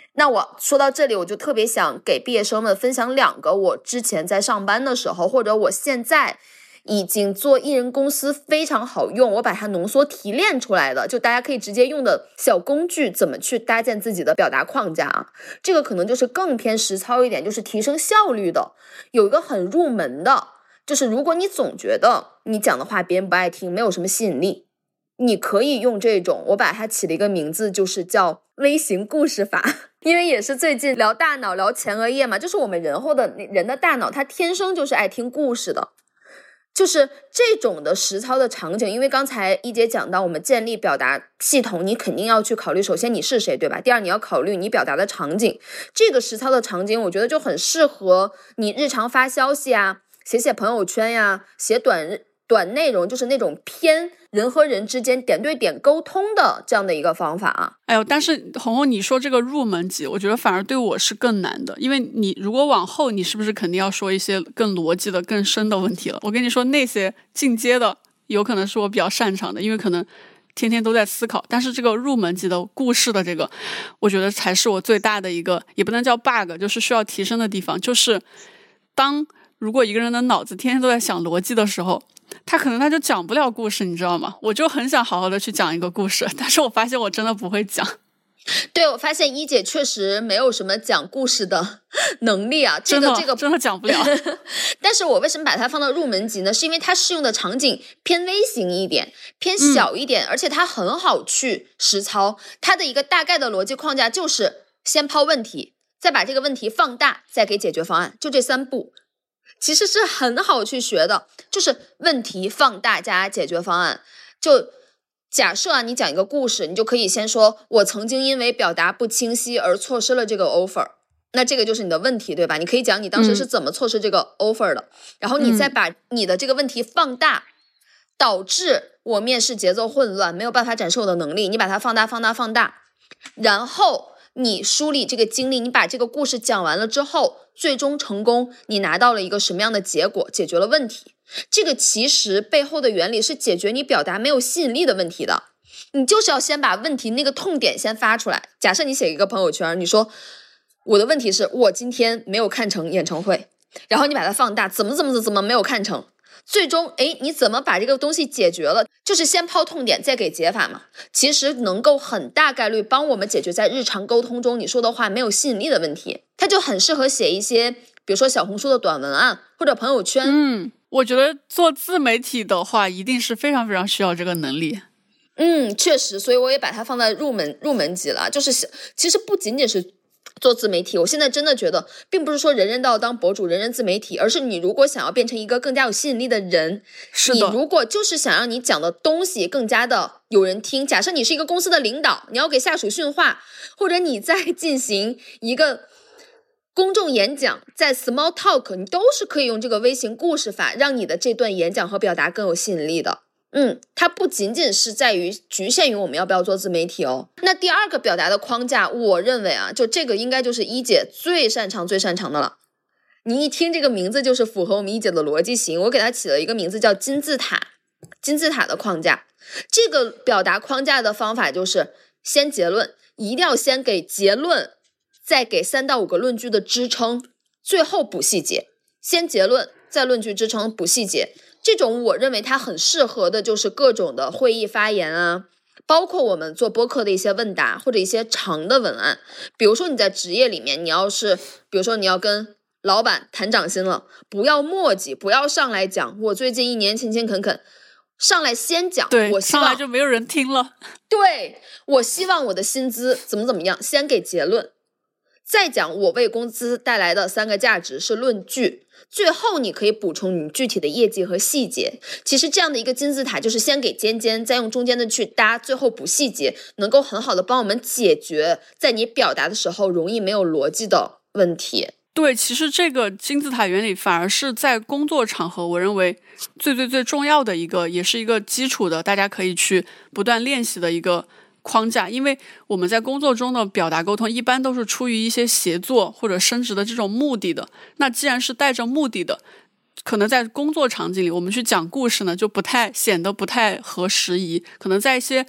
那我说到这里，我就特别想给毕业生们分享两个我之前在上班的时候，或者我现在已经做艺人公司非常好用，我把它浓缩提炼出来的，就大家可以直接用的小工具，怎么去搭建自己的表达框架啊。这个可能就是更偏实操一点，就是提升效率的。有一个很入门的，就是如果你总觉得你讲的话别人不爱听，没有什么吸引力，你可以用这种，我把它起了一个名字，就是叫微型故事法。因为也是最近聊大脑聊前额叶嘛，就是我们人后的人的大脑它天生就是爱听故事的。就是这种的实操的场景，因为刚才一姐讲到我们建立表达系统，你肯定要去考虑首先你是谁，对吧？第二你要考虑你表达的场景，这个实操的场景我觉得就很适合你日常发消息啊，写写朋友圈呀，写短短内容，就是那种偏人和人之间点对点沟通的这样的一个方法啊。 哎呦，但是红红你说这个入门级，我觉得反而对我是更难的，因为你如果往后，你是不是肯定要说一些更逻辑的更深的问题了？我跟你说，那些进阶的有可能是我比较擅长的，因为可能天天都在思考，但是这个入门级的故事的这个，我觉得才是我最大的一个，也不能叫 bug， 就是需要提升的地方。就是当如果一个人的脑子天天都在想逻辑的时候，他可能他就讲不了故事，你知道吗？我就很想好好的去讲一个故事，但是我发现我真的不会讲。 对，我发现一姐确实没有什么讲故事的能力啊，这个这个真的讲不了。 但是我为什么把它放到入门级呢？是因为它适用的场景偏微型一点，偏小一点，嗯、而且它很好去实操。它的一个大概的逻辑框架就是先抛问题，再把这个问题放大，再给解决方案，就这三步。其实是很好去学的，就是问题放大加解决方案。就假设啊，你讲一个故事，你就可以先说我曾经因为表达不清晰而错失了这个 offer， 那这个就是你的问题，对吧？你可以讲你当时是怎么错失这个 offer 的，嗯、然后你再把你的这个问题放大，导致我面试节奏混乱，没有办法展示我的能力，你把它放大放大放大，然后你梳理这个经历，你把这个故事讲完了之后，最终成功，你拿到了一个什么样的结果，解决了问题。这个其实背后的原理是解决你表达没有吸引力的问题的。你就是要先把问题那个痛点先发出来。假设你写一个朋友圈，你说我的问题是我今天没有看成演唱会，然后你把它放大，怎么怎么怎么没有看成，最终诶你怎么把这个东西解决了，就是先抛痛点再给解法嘛。其实能够很大概率帮我们解决在日常沟通中你说的话没有吸引力的问题。它就很适合写一些比如说小红书的短文案或者朋友圈。 嗯，我觉得做自媒体的话一定是非常非常需要这个能力。 嗯，确实，所以我也把它放在入门入门级了。就是其实不仅仅是做自媒体，我现在真的觉得并不是说人人都要当博主，人人自媒体，而是你如果想要变成一个更加有吸引力的人， 是的， 你如果就是想让你讲的东西更加的有人听，假设你是一个公司的领导，你要给下属训话，或者你在进行一个公众演讲，在 small talk， 你都是可以用这个微型故事法让你的这段演讲和表达更有吸引力的。嗯，它不仅仅是在于局限于我们要不要做自媒体哦。那第二个表达的框架，我认为啊，就这个应该就是一姐最擅长最擅长的了。你一听这个名字就是符合我们一姐的逻辑型，我给它起了一个名字叫金字塔，金字塔的框架。这个表达框架的方法就是先结论，一定要先给结论，再给三到五个论据的支撑，最后补细节。先结论，再论据支撑，补细节。这种我认为它很适合的就是各种的会议发言啊，包括我们做播客的一些问答或者一些长的文案。比如说你在职业里面，你要是比如说你要跟老板谈涨薪了，不要磨叽，不要上来讲我最近一年勤勤恳恳，上来先讲， 对， 我希望上来就没有人听了。 对，我希望我的薪资怎么怎么样，先给结论，再讲我为公司带来的三个价值是论据，最后你可以补充你具体的业绩和细节。其实这样的一个金字塔就是先给尖尖，再用中间的去搭，最后补细节，能够很好的帮我们解决在你表达的时候容易没有逻辑的问题。 对，其实这个金字塔原理反而是在工作场合我认为最最最重要的一个，也是一个基础的大家可以去不断练习的一个框架。因为我们在工作中的表达沟通一般都是出于一些协作或者升职的这种目的的，那既然是带着目的的，可能在工作场景里我们去讲故事呢就不太显得不太合时宜，可能在一些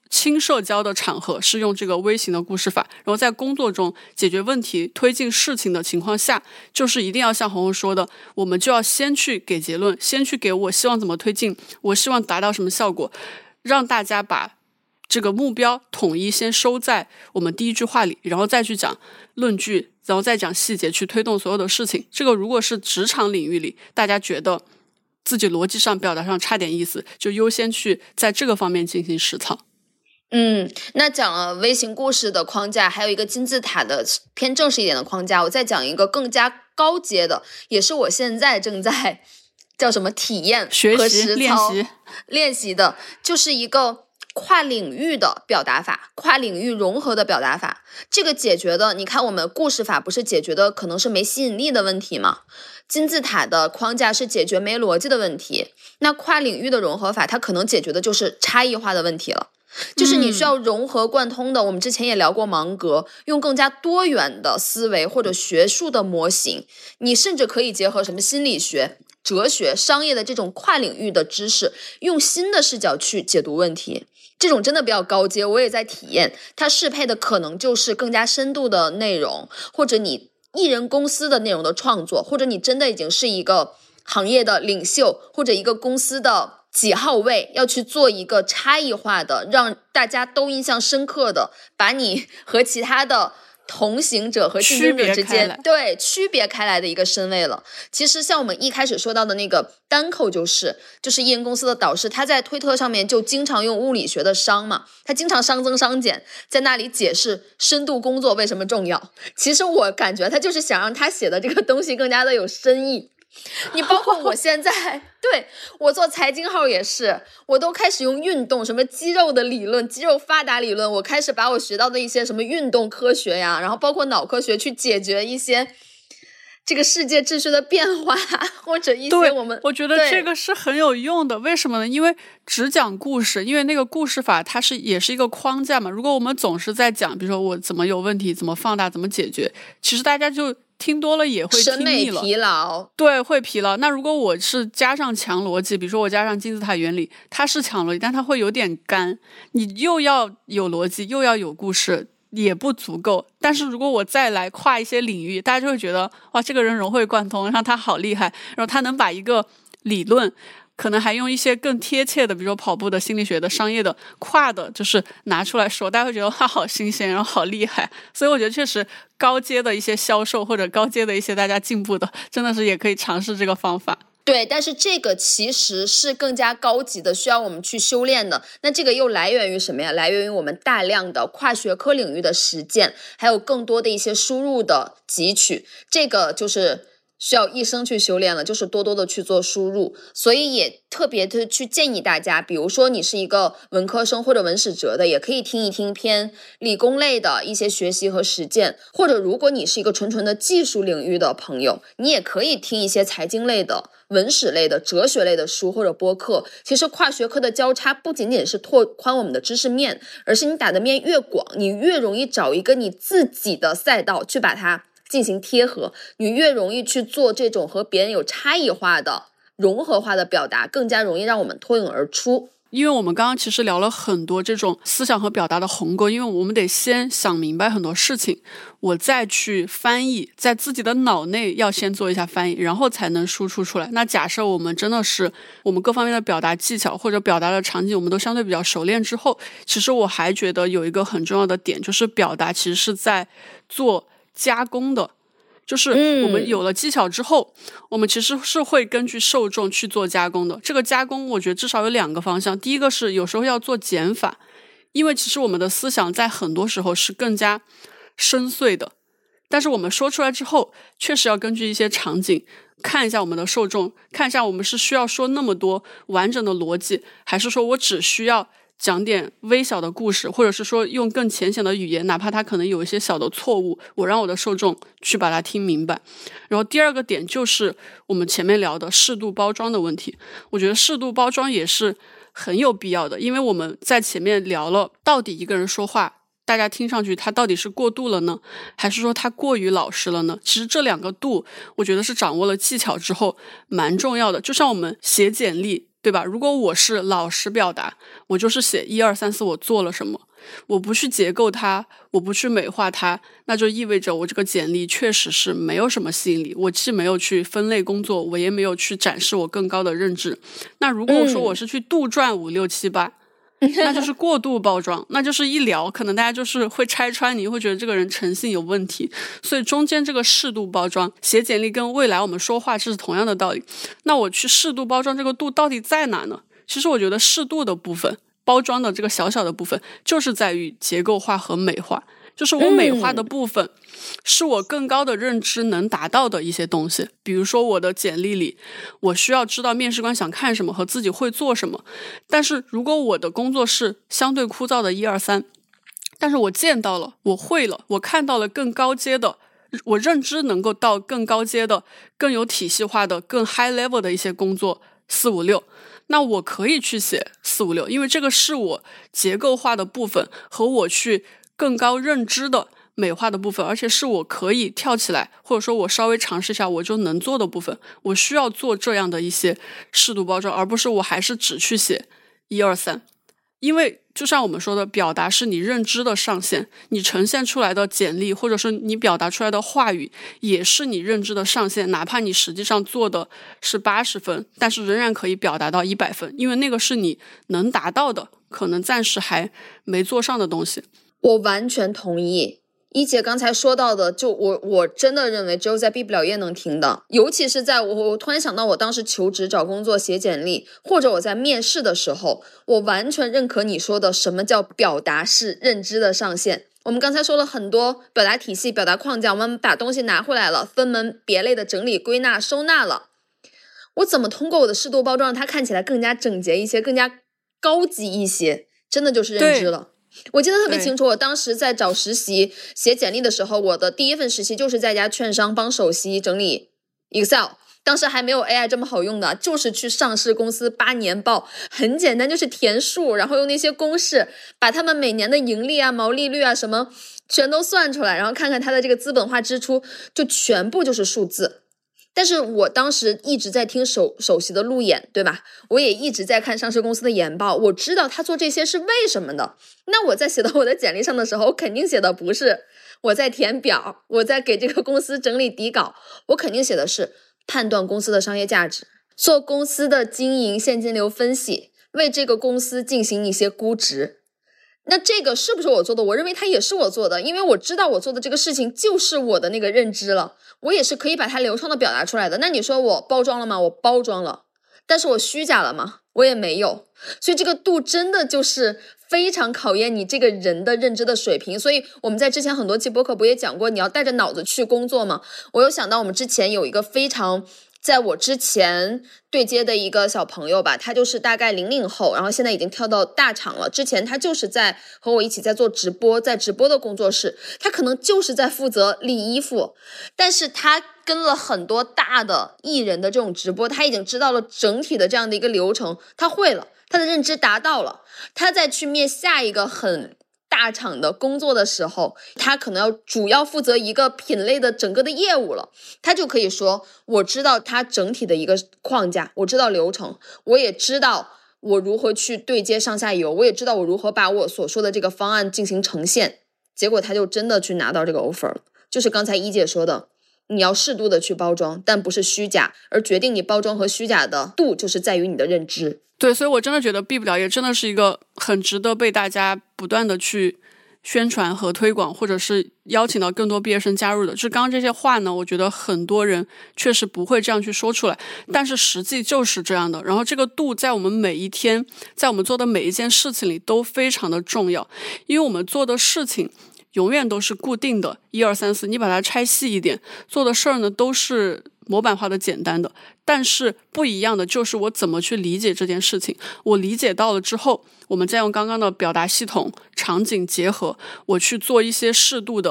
轻社交的场合是用这个微型的故事法，然后在工作中解决问题推进事情的情况下，就是一定要像红红说的，我们就要先去给结论，先去给我希望怎么推进，我希望达到什么效果，让大家把这个目标统一先收在我们第一句话里，然后再去讲论据，然后再讲细节，去推动所有的事情。这个如果是职场领域里，大家觉得自己逻辑上表达上差点意思，就优先去在这个方面进行实操。 嗯，那讲了微型故事的框架，还有一个金字塔的偏正式一点的框架，我再讲一个更加高阶的，也是我现在正在叫什么体验和实操练习练习的，就是一个跨领域的表达法，跨领域融合的表达法。这个解决的，你看我们故事法不是解决的可能是没吸引力的问题吗？金字塔的框架是解决没逻辑的问题，那跨领域的融合法它可能解决的就是差异化的问题了，就是你需要融合贯通的、嗯、我们之前也聊过芒格，用更加多元的思维或者学术的模型，你甚至可以结合什么心理学、哲学、商业的这种跨领域的知识，用新的视角去解读问题。这种真的比较高阶，我也在体验，它适配的可能就是更加深度的内容，或者你艺人公司的内容的创作，或者你真的已经是一个行业的领袖，或者一个公司的几号位，要去做一个差异化的，让大家都印象深刻的，把你和其他的同行者和竞争者之间对区别开来的一个身位了。其实像我们一开始说到的那个单口就是就是艺人公司的导师，他在推特上面就经常用物理学的熵嘛，他经常熵增熵减，在那里解释深度工作为什么重要。其实我感觉他就是想让他写的这个东西更加的有深意。你包括我现在对我做财经号也是，我都开始用运动什么肌肉的理论、肌肉发达理论，我开始把我学到的一些什么运动科学呀，然后包括脑科学去解决一些这个世界秩序的变化，或者一些我们我觉得这个是很有用的。为什么呢？因为只讲故事，因为那个故事法它是也是一个框架嘛，如果我们总是在讲比如说我怎么有问题，怎么放大，怎么解决，其实大家就听多了也会听腻了，审美疲劳， 对，会疲劳。那如果我是加上强逻辑，比如说我加上金字塔原理，它是强逻辑，但它会有点干，你又要有逻辑又要有故事也不足够。但是如果我再来跨一些领域，大家就会觉得哇，这个人融会贯通，然后他好厉害，然后他能把一个理论可能还用一些更贴切的，比如说跑步的、心理学的、商业的跨的，就是拿出来说，大家会觉得他好新鲜，然后好厉害。所以我觉得确实高阶的一些销售或者高阶的一些大家进步的，真的是也可以尝试这个方法。 对，但是这个其实是更加高级的，需要我们去修炼的。那这个又来源于什么呀？来源于我们大量的跨学科领域的实践，还有更多的一些输入的汲取，这个就是需要一生去修炼了，就是多多的去做输入。所以也特别的去建议大家，比如说你是一个文科生或者文史哲的，也可以听一听偏理工类的一些学习和实践，或者如果你是一个纯纯的技术领域的朋友，你也可以听一些财经类的、文史类的、哲学类的书或者播客。其实跨学科的交叉不仅仅是拓宽我们的知识面，而是你打的面越广，你越容易找一个你自己的赛道去把它进行贴合，你越容易去做这种和别人有差异化的融合化的表达，更加容易让我们脱颖而出。 因为我们刚刚其实聊了很多这种思想和表达的鸿沟，因为我们得先想明白很多事情，我再去翻译，在自己的脑内要先做一下翻译，然后才能输出出来。那假设我们真的是我们各方面的表达技巧或者表达的场景我们都相对比较熟练之后，其实我还觉得有一个很重要的点，就是表达其实是在做加工的。就是我们有了技巧之后、嗯、我们其实是会根据受众去做加工的。这个加工我觉得至少有两个方向，第一个是有时候要做减法，因为其实我们的思想在很多时候是更加深邃的，但是我们说出来之后确实要根据一些场景看一下我们的受众，看一下我们是需要说那么多完整的逻辑，还是说我只需要讲点微小的故事，或者是说用更浅显的语言，哪怕它可能有一些小的错误，我让我的受众去把它听明白。然后第二个点就是我们前面聊的适度包装的问题，我觉得适度包装也是很有必要的，因为我们在前面聊了到底一个人说话大家听上去他到底是过度了呢，还是说他过于老实了呢？其实这两个度我觉得是掌握了技巧之后蛮重要的。就像我们写简历， 对吧？如果我是老实表达，我就是写一二三四我做了什么，我不去结构它，我不去美化它，那就意味着我这个简历确实是没有什么吸引力，我既没有去分类工作，我也没有去展示我更高的认知。那如果我说我是去杜撰五六七八，那就是过度包装，那就是一聊可能大家就是会拆穿你，会觉得这个人诚信有问题。所以中间这个适度包装，写简历跟未来我们说话这是同样的道理。那我去适度包装，这个度到底在哪呢？其实我觉得适度的部分，包装的这个小小的部分，就是在于结构化和美化。就是我美化的部分、嗯、是我更高的认知能达到的一些东西，比如说我的简历里我需要知道面试官想看什么和自己会做什么。但是如果我的工作是相对枯燥的一二三，但是我见到了，我会了，我看到了更高阶的，我认知能够到更高阶的，更有体系化的，更 high level 的一些工作四五六，那我可以去写四五六，因为这个是我结构化的部分和我去更高认知的美化的部分，而且是我可以跳起来，或者说我稍微尝试一下我就能做的部分。我需要做这样的一些适度包装，而不是我还是只去写一二三。因为就像我们说的，表达是你认知的上限，你呈现出来的简历或者是你表达出来的话语也是你认知的上限，哪怕你实际上做的是八十分，但是仍然可以表达到一百分，因为那个是你能达到的，可能暂时还没做上的东西。 我完全同意一姐刚才说到的，就我我真的认为只有在毕不了业能听的，尤其是在我我突然想到我当时求职找工作写简历，或者我在面试的时候，我完全认可你说的什么叫表达是认知的上限。我们刚才说了很多表达体系表达框架，我们把东西拿回来了，分门别类的整理归纳收纳了，我怎么通过我的适度包装让它看起来更加整洁一些，更加高级一些，真的就是认知了。我记得特别清楚，我当时在找实习写简历的时候，我的第一份实习就是在一家券商帮首席整理 Excel， 当时还没有 A I 这么好用的，就是去上市公司扒年报，很简单，就是填数，然后用那些公式把他们每年的盈利啊毛利率啊什么全都算出来，然后看看它的这个资本化支出，就全部就是数字。但是我当时一直在听首首席的路演，对吧？我也一直在看上市公司的研报，我知道他做这些是为什么的。那我在写到我的简历上的时候，我肯定写的不是我在填表，我在给这个公司整理底稿，我肯定写的是判断公司的商业价值，做公司的经营现金流分析，为这个公司进行一些估值。那这个是不是我做的？我认为它也是我做的，因为我知道我做的这个事情就是我的那个认知了，我也是可以把它流畅的表达出来的。那你说我包装了吗？我包装了。但是我虚假了吗？我也没有。所以这个度真的就是非常考验你这个人的认知的水平。所以我们在之前很多期播客不也讲过，你要带着脑子去工作吗？我有想到我们之前有一个非常在我之前对接的一个小朋友吧，他就是大概零零后，然后现在已经跳到大厂了。之前他就是在和我一起在做直播，在直播的工作室，他可能就是在负责理衣服，但是他跟了很多大的艺人的这种直播，他已经知道了整体的这样的一个流程，他会了，他的认知达到了，他再去面下一个很大厂的工作的时候，他可能要主要负责一个品类的整个的业务了，他就可以说我知道他整体的一个框架，我知道流程，我也知道我如何去对接上下游，我也知道我如何把我所说的这个方案进行呈现。结果他就真的去拿到这个 offer 了。就是刚才一姐说的，你要适度的去包装，但不是虚假，而决定你包装和虚假的度就是在于你的认知。 对，所以我真的觉得毕不了业真的是一个很值得被大家不断的去宣传和推广，或者是邀请到更多毕业生加入的。就是刚刚这些话呢，我觉得很多人确实不会这样去说出来，但是实际就是这样的。然后这个度在我们每一天，在我们做的每一件事情里都非常的重要，因为我们做的事情永远都是固定的一二三四，你把它拆细一点，做的事儿呢都是模板化的简单的，但是不一样的就是我怎么去理解这件事情。我理解到了之后，我们再用刚刚的表达系统场景结合，我去做一些适度的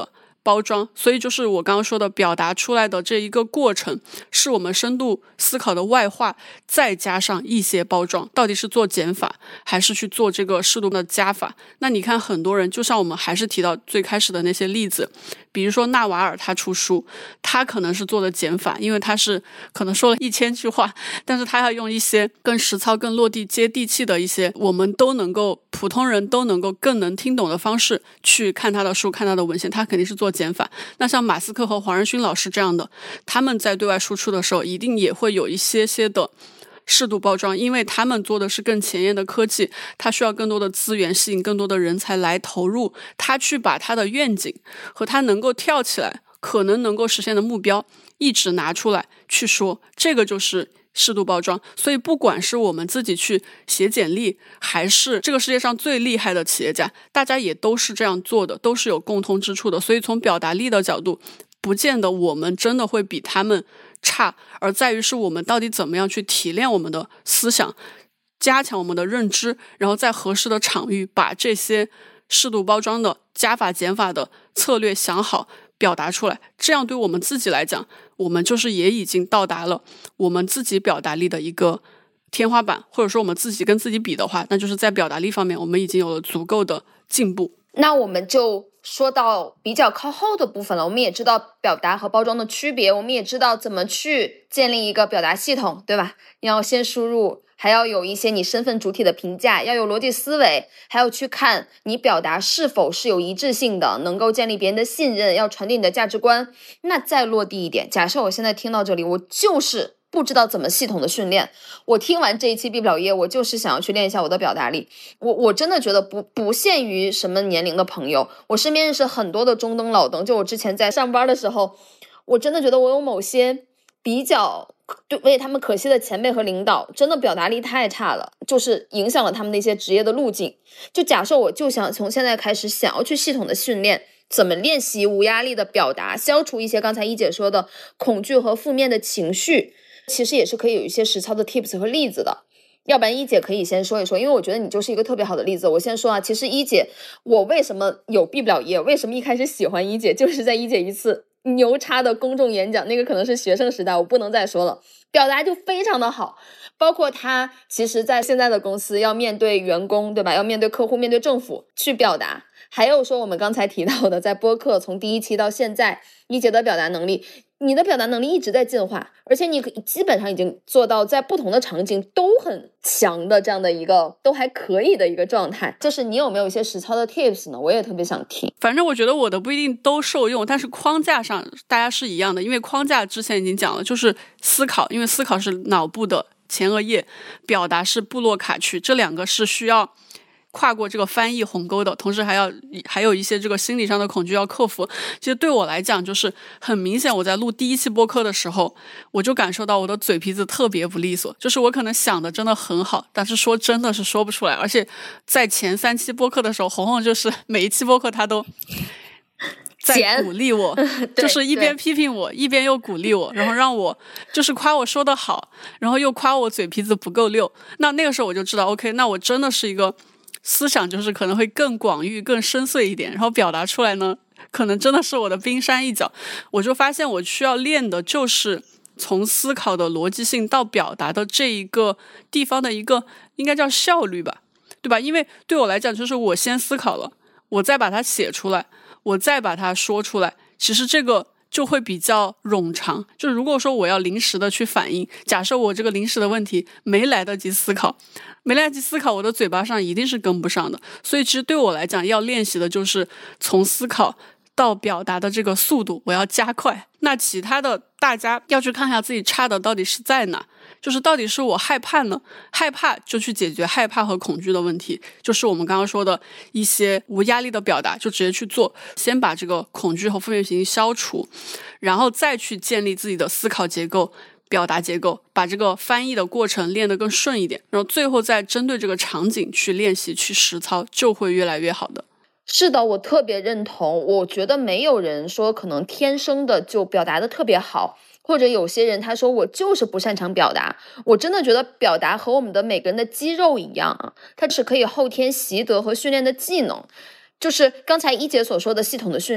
包装，所以就是我刚刚说的表达出来的这一个过程是我们深度思考的外化，再加上一些包装，到底是做减法还是去做这个适度的加法。那你看很多人，就像我们还是提到最开始的那些例子，比如说纳瓦尔他出书，他可能是做的减法，因为他是可能说了一千句话，但是他要用一些更实操更落地接地气的一些我们都能够普通人都能够更能听懂的方式去看他的书看他的文献，他肯定是做减法。那像马斯克和黄仁勋老师这样的，他们在对外输出的时候一定也会有一些些的适度包装，因为他们做的是更前沿的科技，他需要更多的资源，吸引更多的人才来投入，他去把他的愿景和他能够跳起来可能能够实现的目标一直拿出来去说，这个就是适度包装。所以不管是我们自己去写简历，还是这个世界上最厉害的企业家，大家也都是这样做的，都是有共通之处的。所以从表达力的角度，不见得我们真的会比他们差，而在于是我们到底怎么样去提炼我们的思想，加强我们的认知，然后在合适的场域把这些适度包装的加法减法的策略想好表达出来。这样对我们自己来讲，我们就是也已经到达了我们自己表达力的一个天花板，或者说我们自己跟自己比的话，那就是在表达力方面我们已经有了足够的进步。 那我们就说到比较靠后的部分了，我们也知道表达和包装的区别，我们也知道怎么去建立一个表达系统，对吧？你要先输入，还要有一些你身份主体的评价，要有逻辑思维，还要去看你表达是否是有一致性的，能够建立别人的信任，要传递你的价值观。那再落地一点，假设我现在听到这里，我就是不知道怎么系统的训练，我听完这一期毕不了业，我就是想要去练一下我的表达力。我我真的觉得不不限于什么年龄的朋友，我身边认识很多的中登老登，就我之前在上班的时候，我真的觉得我有某些比较对为他们可惜的前辈和领导，真的表达力太差了，就是影响了他们的一些职业的路径。就假设我就想从现在开始想要去系统的训练怎么练习无压力的表达，消除一些刚才一姐说的恐惧和负面的情绪，其实也是可以有一些实操的 tips 和例子的。要不然一姐可以先说一说，因为我觉得你就是一个特别好的例子。我先说啊，其实一姐我为什么有毕不了业，为什么一开始喜欢一姐，就是在一姐一次牛叉的公众演讲，那个可能是学生时代，我不能再说了，表达就非常的好。包括他其实在现在的公司要面对员工，对吧？要面对客户，面对政府去表达。还有说我们刚才提到的，在播客从第一期到现在，一姐的表达能力，你的表达能力一直在进化，而且你基本上已经做到在不同的场景都很强的这样的一个都还可以的一个状态。就是你有没有一些实操的 tips 呢？我也特别想听。 反正我觉得我的不一定都受用，但是框架上大家是一样的，因为框架之前已经讲了，就是思考，因为思考是脑部的前额叶，表达是布洛卡区，这两个是需要跨过这个翻译鸿沟的，同时还要还有一些这个心理上的恐惧要克服。其实对我来讲，就是很明显，我在录第一期播客的时候，我就感受到我的嘴皮子特别不利索，就是我可能想的真的很好，但是说真的是说不出来。而且在前三期播客的时候，红红就是每一期播客他都在鼓励我，就是一边批评我一边又鼓励我，然后让我就是夸我说的好，然后又夸我嘴皮子不够溜。那那个时候我就知道 OK， 那我真的是一个思想就是可能会更广域更深邃一点，然后表达出来呢可能真的是我的冰山一角。我就发现我需要练的就是从思考的逻辑性到表达的这一个地方的一个应该叫效率吧，对吧？因为对我来讲，就是我先思考了，我再把它写出来，我再把它说出来，其实这个就会比较冗长。就如果说我要临时的去反应，假设我这个临时的问题没来得及思考没来得及思考我的嘴巴上一定是跟不上的。所以其实对我来讲，要练习的就是从思考到表达的这个速度我要加快。那其他的大家要去看一下自己差的到底是在哪，就是到底是我害怕呢，害怕就去解决害怕和恐惧的问题，就是我们刚刚说的一些无压力的表达就直接去做，先把这个恐惧和负面情绪消除，然后再去建立自己的思考结构表达结构，把这个翻译的过程练得更顺一点，然后最后再针对这个场景去练习去实操，就会越来越好的。 是的，我特别认同。我觉得没有人说可能天生的就表达的特别好，或者有些人他说我就是不擅长表达。我真的觉得表达和我们的每个人的肌肉一样啊，它是可以后天习得和训练的技能。就是刚才一姐所说的系统的训练，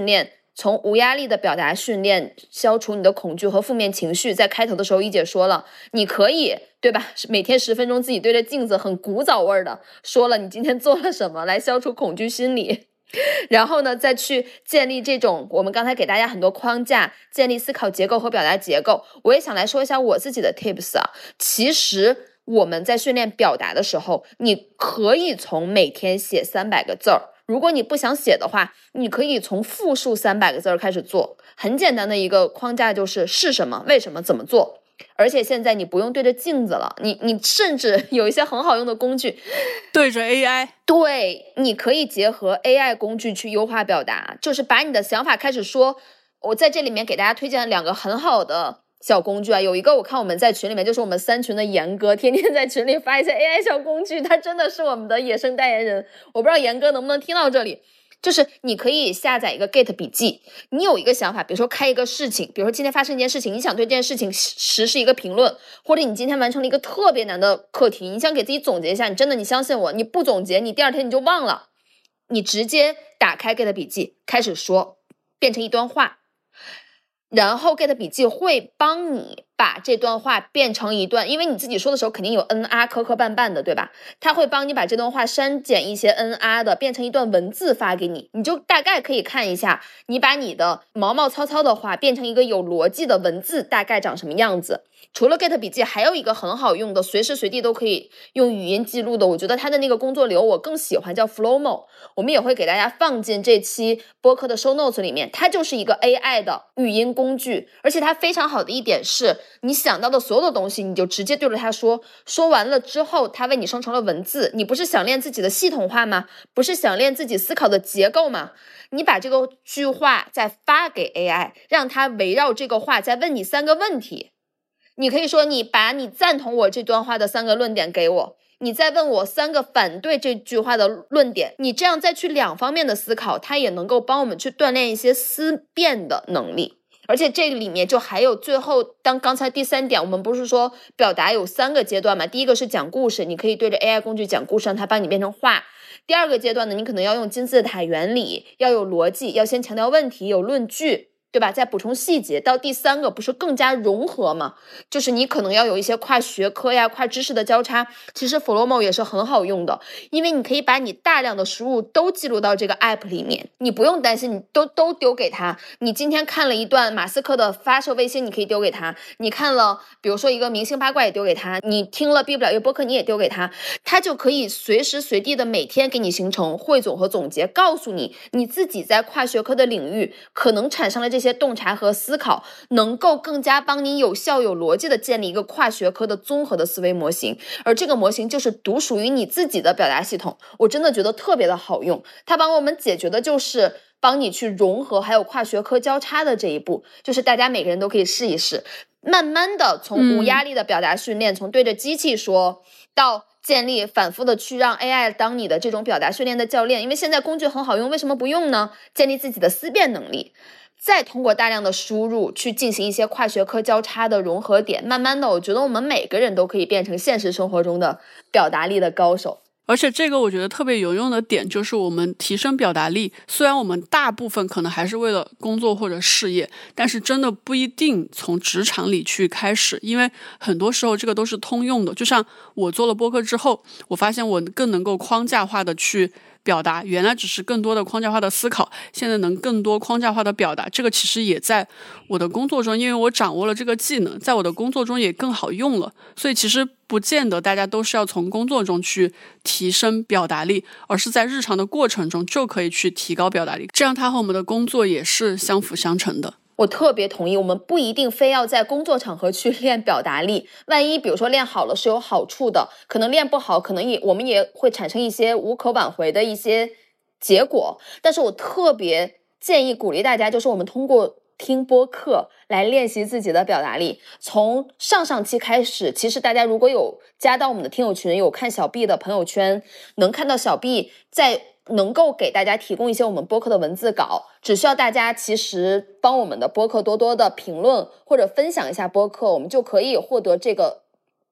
从无压力的表达训练消除你的恐惧和负面情绪。在开头的时候一姐说了，你可以对吧，每天十分钟自己对着镜子很古早味的说了你今天做了什么来消除恐惧心理，然后呢再去建立这种我们刚才给大家很多框架，建立思考结构和表达结构。我也想来说一下我自己的 tips 啊，其实我们在训练表达的时候，你可以从每天写三百个字儿，如果你不想写的话，你可以从复述三百个字儿开始做。很简单的一个框架就是是什么、为什么、怎么做。而且现在你不用对着镜子了，你你甚至有一些很好用的工具， 对着 A I， 对，你可以结合 A I 工具去优化表达，就是把你的想法开始说。我在这里面给大家推荐了两个很好的小工具啊，有一个我看我们在群里面，就是我们三群的严哥，天天在群里发一些 A I 小工具，他真的是我们的野生代言人。我不知道严哥能不能听到这里，就是你可以下载一个 Get 笔记，你有一个想法，比如说开一个事情，比如说今天发生一件事情，你想对这件事情实施一个评论，或者你今天完成了一个特别难的课题，你想给自己总结一下，你真的你相信我，你不总结你第二天你就忘了，你直接打开 Get 笔记开始说，变成一段话，然后 Get 笔记会帮你把这段话变成一段，因为你自己说的时候肯定有 N R 磕磕绊绊的，对吧？它会帮你把这段话删减一些 N R 的，变成一段文字发给你，你就大概可以看一下，你把你的毛毛糙糙的话变成一个有逻辑的文字，大概长什么样子。除了 Get 笔记，还有一个很好用的，随时随地都可以用语音记录的，我觉得它的那个工作流我更喜欢，叫 Flowmo， 我们也会给大家放进这期播客的 show notes 里面。它就是一个 A I 的语音工具，而且它非常好的一点是，你想到的所有的东西你就直接对着它说，说完了之后它为你生成了文字。你不是想练自己的系统化吗？不是想练自己思考的结构吗？你把这个句话再发给 A I， 让它围绕这个话再问你三个问题。你可以说，你把你赞同我这段话的三个论点给我，你再问我三个反对这句话的论点，你这样再去两方面的思考，它也能够帮我们去锻炼一些思辨的能力。而且这个里面就还有最后，当刚才第三点，我们不是说表达有三个阶段嘛？第一个是讲故事，你可以对着 A I 工具讲故事，让它帮你变成话。第二个阶段呢，你可能要用金字塔原理，要有逻辑，要先强调问题，有论据，对吧？再补充细节。到第三个不是更加融合吗？就是你可能要有一些跨学科呀、跨知识的交叉。其实 Flowmo 也是很好用的，因为你可以把你大量的输入都记录到这个 app 里面，你不用担心，你都都丢给他。你今天看了一段马斯克的发射卫星，你可以丢给他；你看了比如说一个明星八卦也丢给他；你听了毕不了业播客你也丢给他，他就可以随时随地的每天给你形成汇总和总结，告诉你你自己在跨学科的领域可能产生了这些洞察和思考，能够更加帮你有效有逻辑的建立一个跨学科的综合的思维模型。而这个模型就是独属于你自己的表达系统，我真的觉得特别的好用。它帮我们解决的就是帮你去融合还有跨学科交叉的这一步，就是大家每个人都可以试一试，慢慢的从无压力的表达训练、嗯、从对着机器说到建立反复的去让 A I 当你的这种表达训练的教练。因为现在工具很好用，为什么不用呢？建立自己的思辨能力，再通过大量的输入去进行一些跨学科交叉的融合点，慢慢的我觉得我们每个人都可以变成现实生活中的表达力的高手。 而且这个我觉得特别有用的点就是我们提升表达力，虽然我们大部分可能还是为了工作或者事业，但是真的不一定从职场里去开始，因为很多时候这个都是通用的。就像我做了播客之后，我发现我更能够框架化的去表达，原来只是更多的框架化的思考，现在能更多框架化的表达，这个其实也在我的工作中，因为我掌握了这个技能，在我的工作中也更好用了。所以其实不见得大家都是要从工作中去提升表达力，而是在日常的过程中就可以去提高表达力，这样它和我们的工作也是相辅相成的。 我特别同意，我们不一定非要在工作场合去练表达力，万一比如说练好了是有好处的，可能练不好可能也我们也会产生一些无可挽回的一些结果。但是我特别建议鼓励大家，就是我们通过听播客来练习自己的表达力。从上上期开始，其实大家如果有加到我们的听友群，有看小 B 的朋友圈，能看到小 B 在能够给大家提供一些我们播客的文字稿，只需要大家其实帮我们的播客多多的评论或者分享一下播客，我们就可以获得这个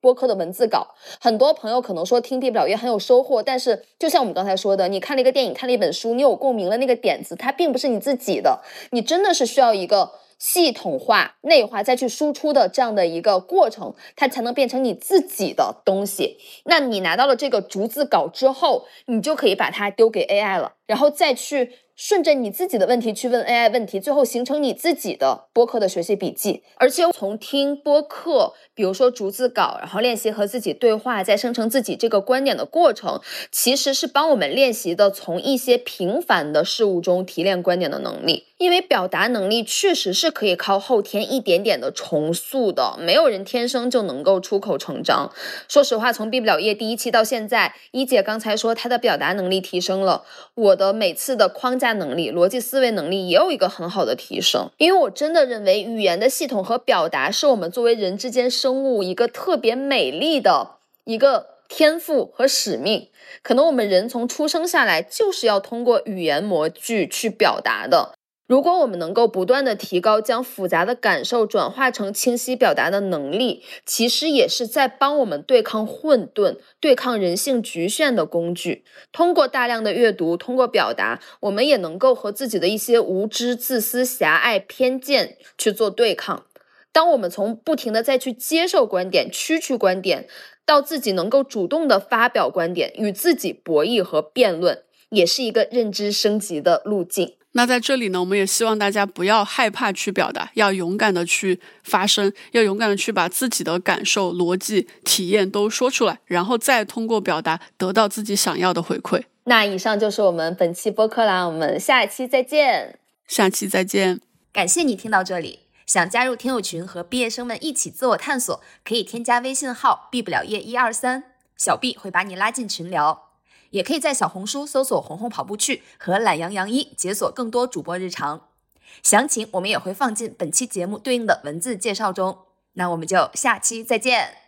播客的文字稿。很多朋友可能说听毕不了业很有收获，但是就像我们刚才说的，你看了一个电影，看了一本书，你有共鸣了，那个点子它并不是你自己的，你真的是需要一个系统化、内化再去输出的这样的一个过程，它才能变成你自己的东西。那你拿到了这个逐字稿之后，你就可以把它丢给 A I 了，然后再去顺着你自己的问题去问 A I 问题，最后形成你自己的播客的学习笔记。而且从听播客，比如说逐字稿，然后练习和自己对话，再生成自己这个观点的过程，其实是帮我们练习的从一些平凡的事物中提炼观点的能力。因为表达能力确实是可以靠后天一点点的重塑的，没有人天生就能够出口成章。说实话，从毕不了业第一期到现在，一姐刚才说她的表达能力提升了，我的每次的框架能力、逻辑思维能力也有一个很好的提升。因为我真的认为语言的系统和表达是我们作为人之间生物一个特别美丽的一个天赋和使命。可能我们人从出生下来就是要通过语言模具去表达的。如果我们能够不断的提高将复杂的感受转化成清晰表达的能力，其实也是在帮我们对抗混沌、对抗人性局限的工具。通过大量的阅读，通过表达，我们也能够和自己的一些无知、自私、狭隘、偏见去做对抗。当我们从不停的再去接受观点、区区观点，到自己能够主动的发表观点，与自己博弈和辩论，也是一个认知升级的路径。 那在这里呢，我们也希望大家不要害怕去表达，要勇敢的去发声，要勇敢的去把自己的感受、逻辑、体验都说出来，然后再通过表达得到自己想要的回馈。 那以上就是我们本期播客啦，我们下期再见。 下期再见。 感谢你听到这里，想加入听友群和毕业生们一起自我探索，可以添加微信号毕不了业一二三，小毕会把你拉进群聊。也可以在小红书搜索红红跑步去和懒羊羊一解锁更多主播日常，详情我们也会放进本期节目对应的文字介绍中。那我们就下期再见。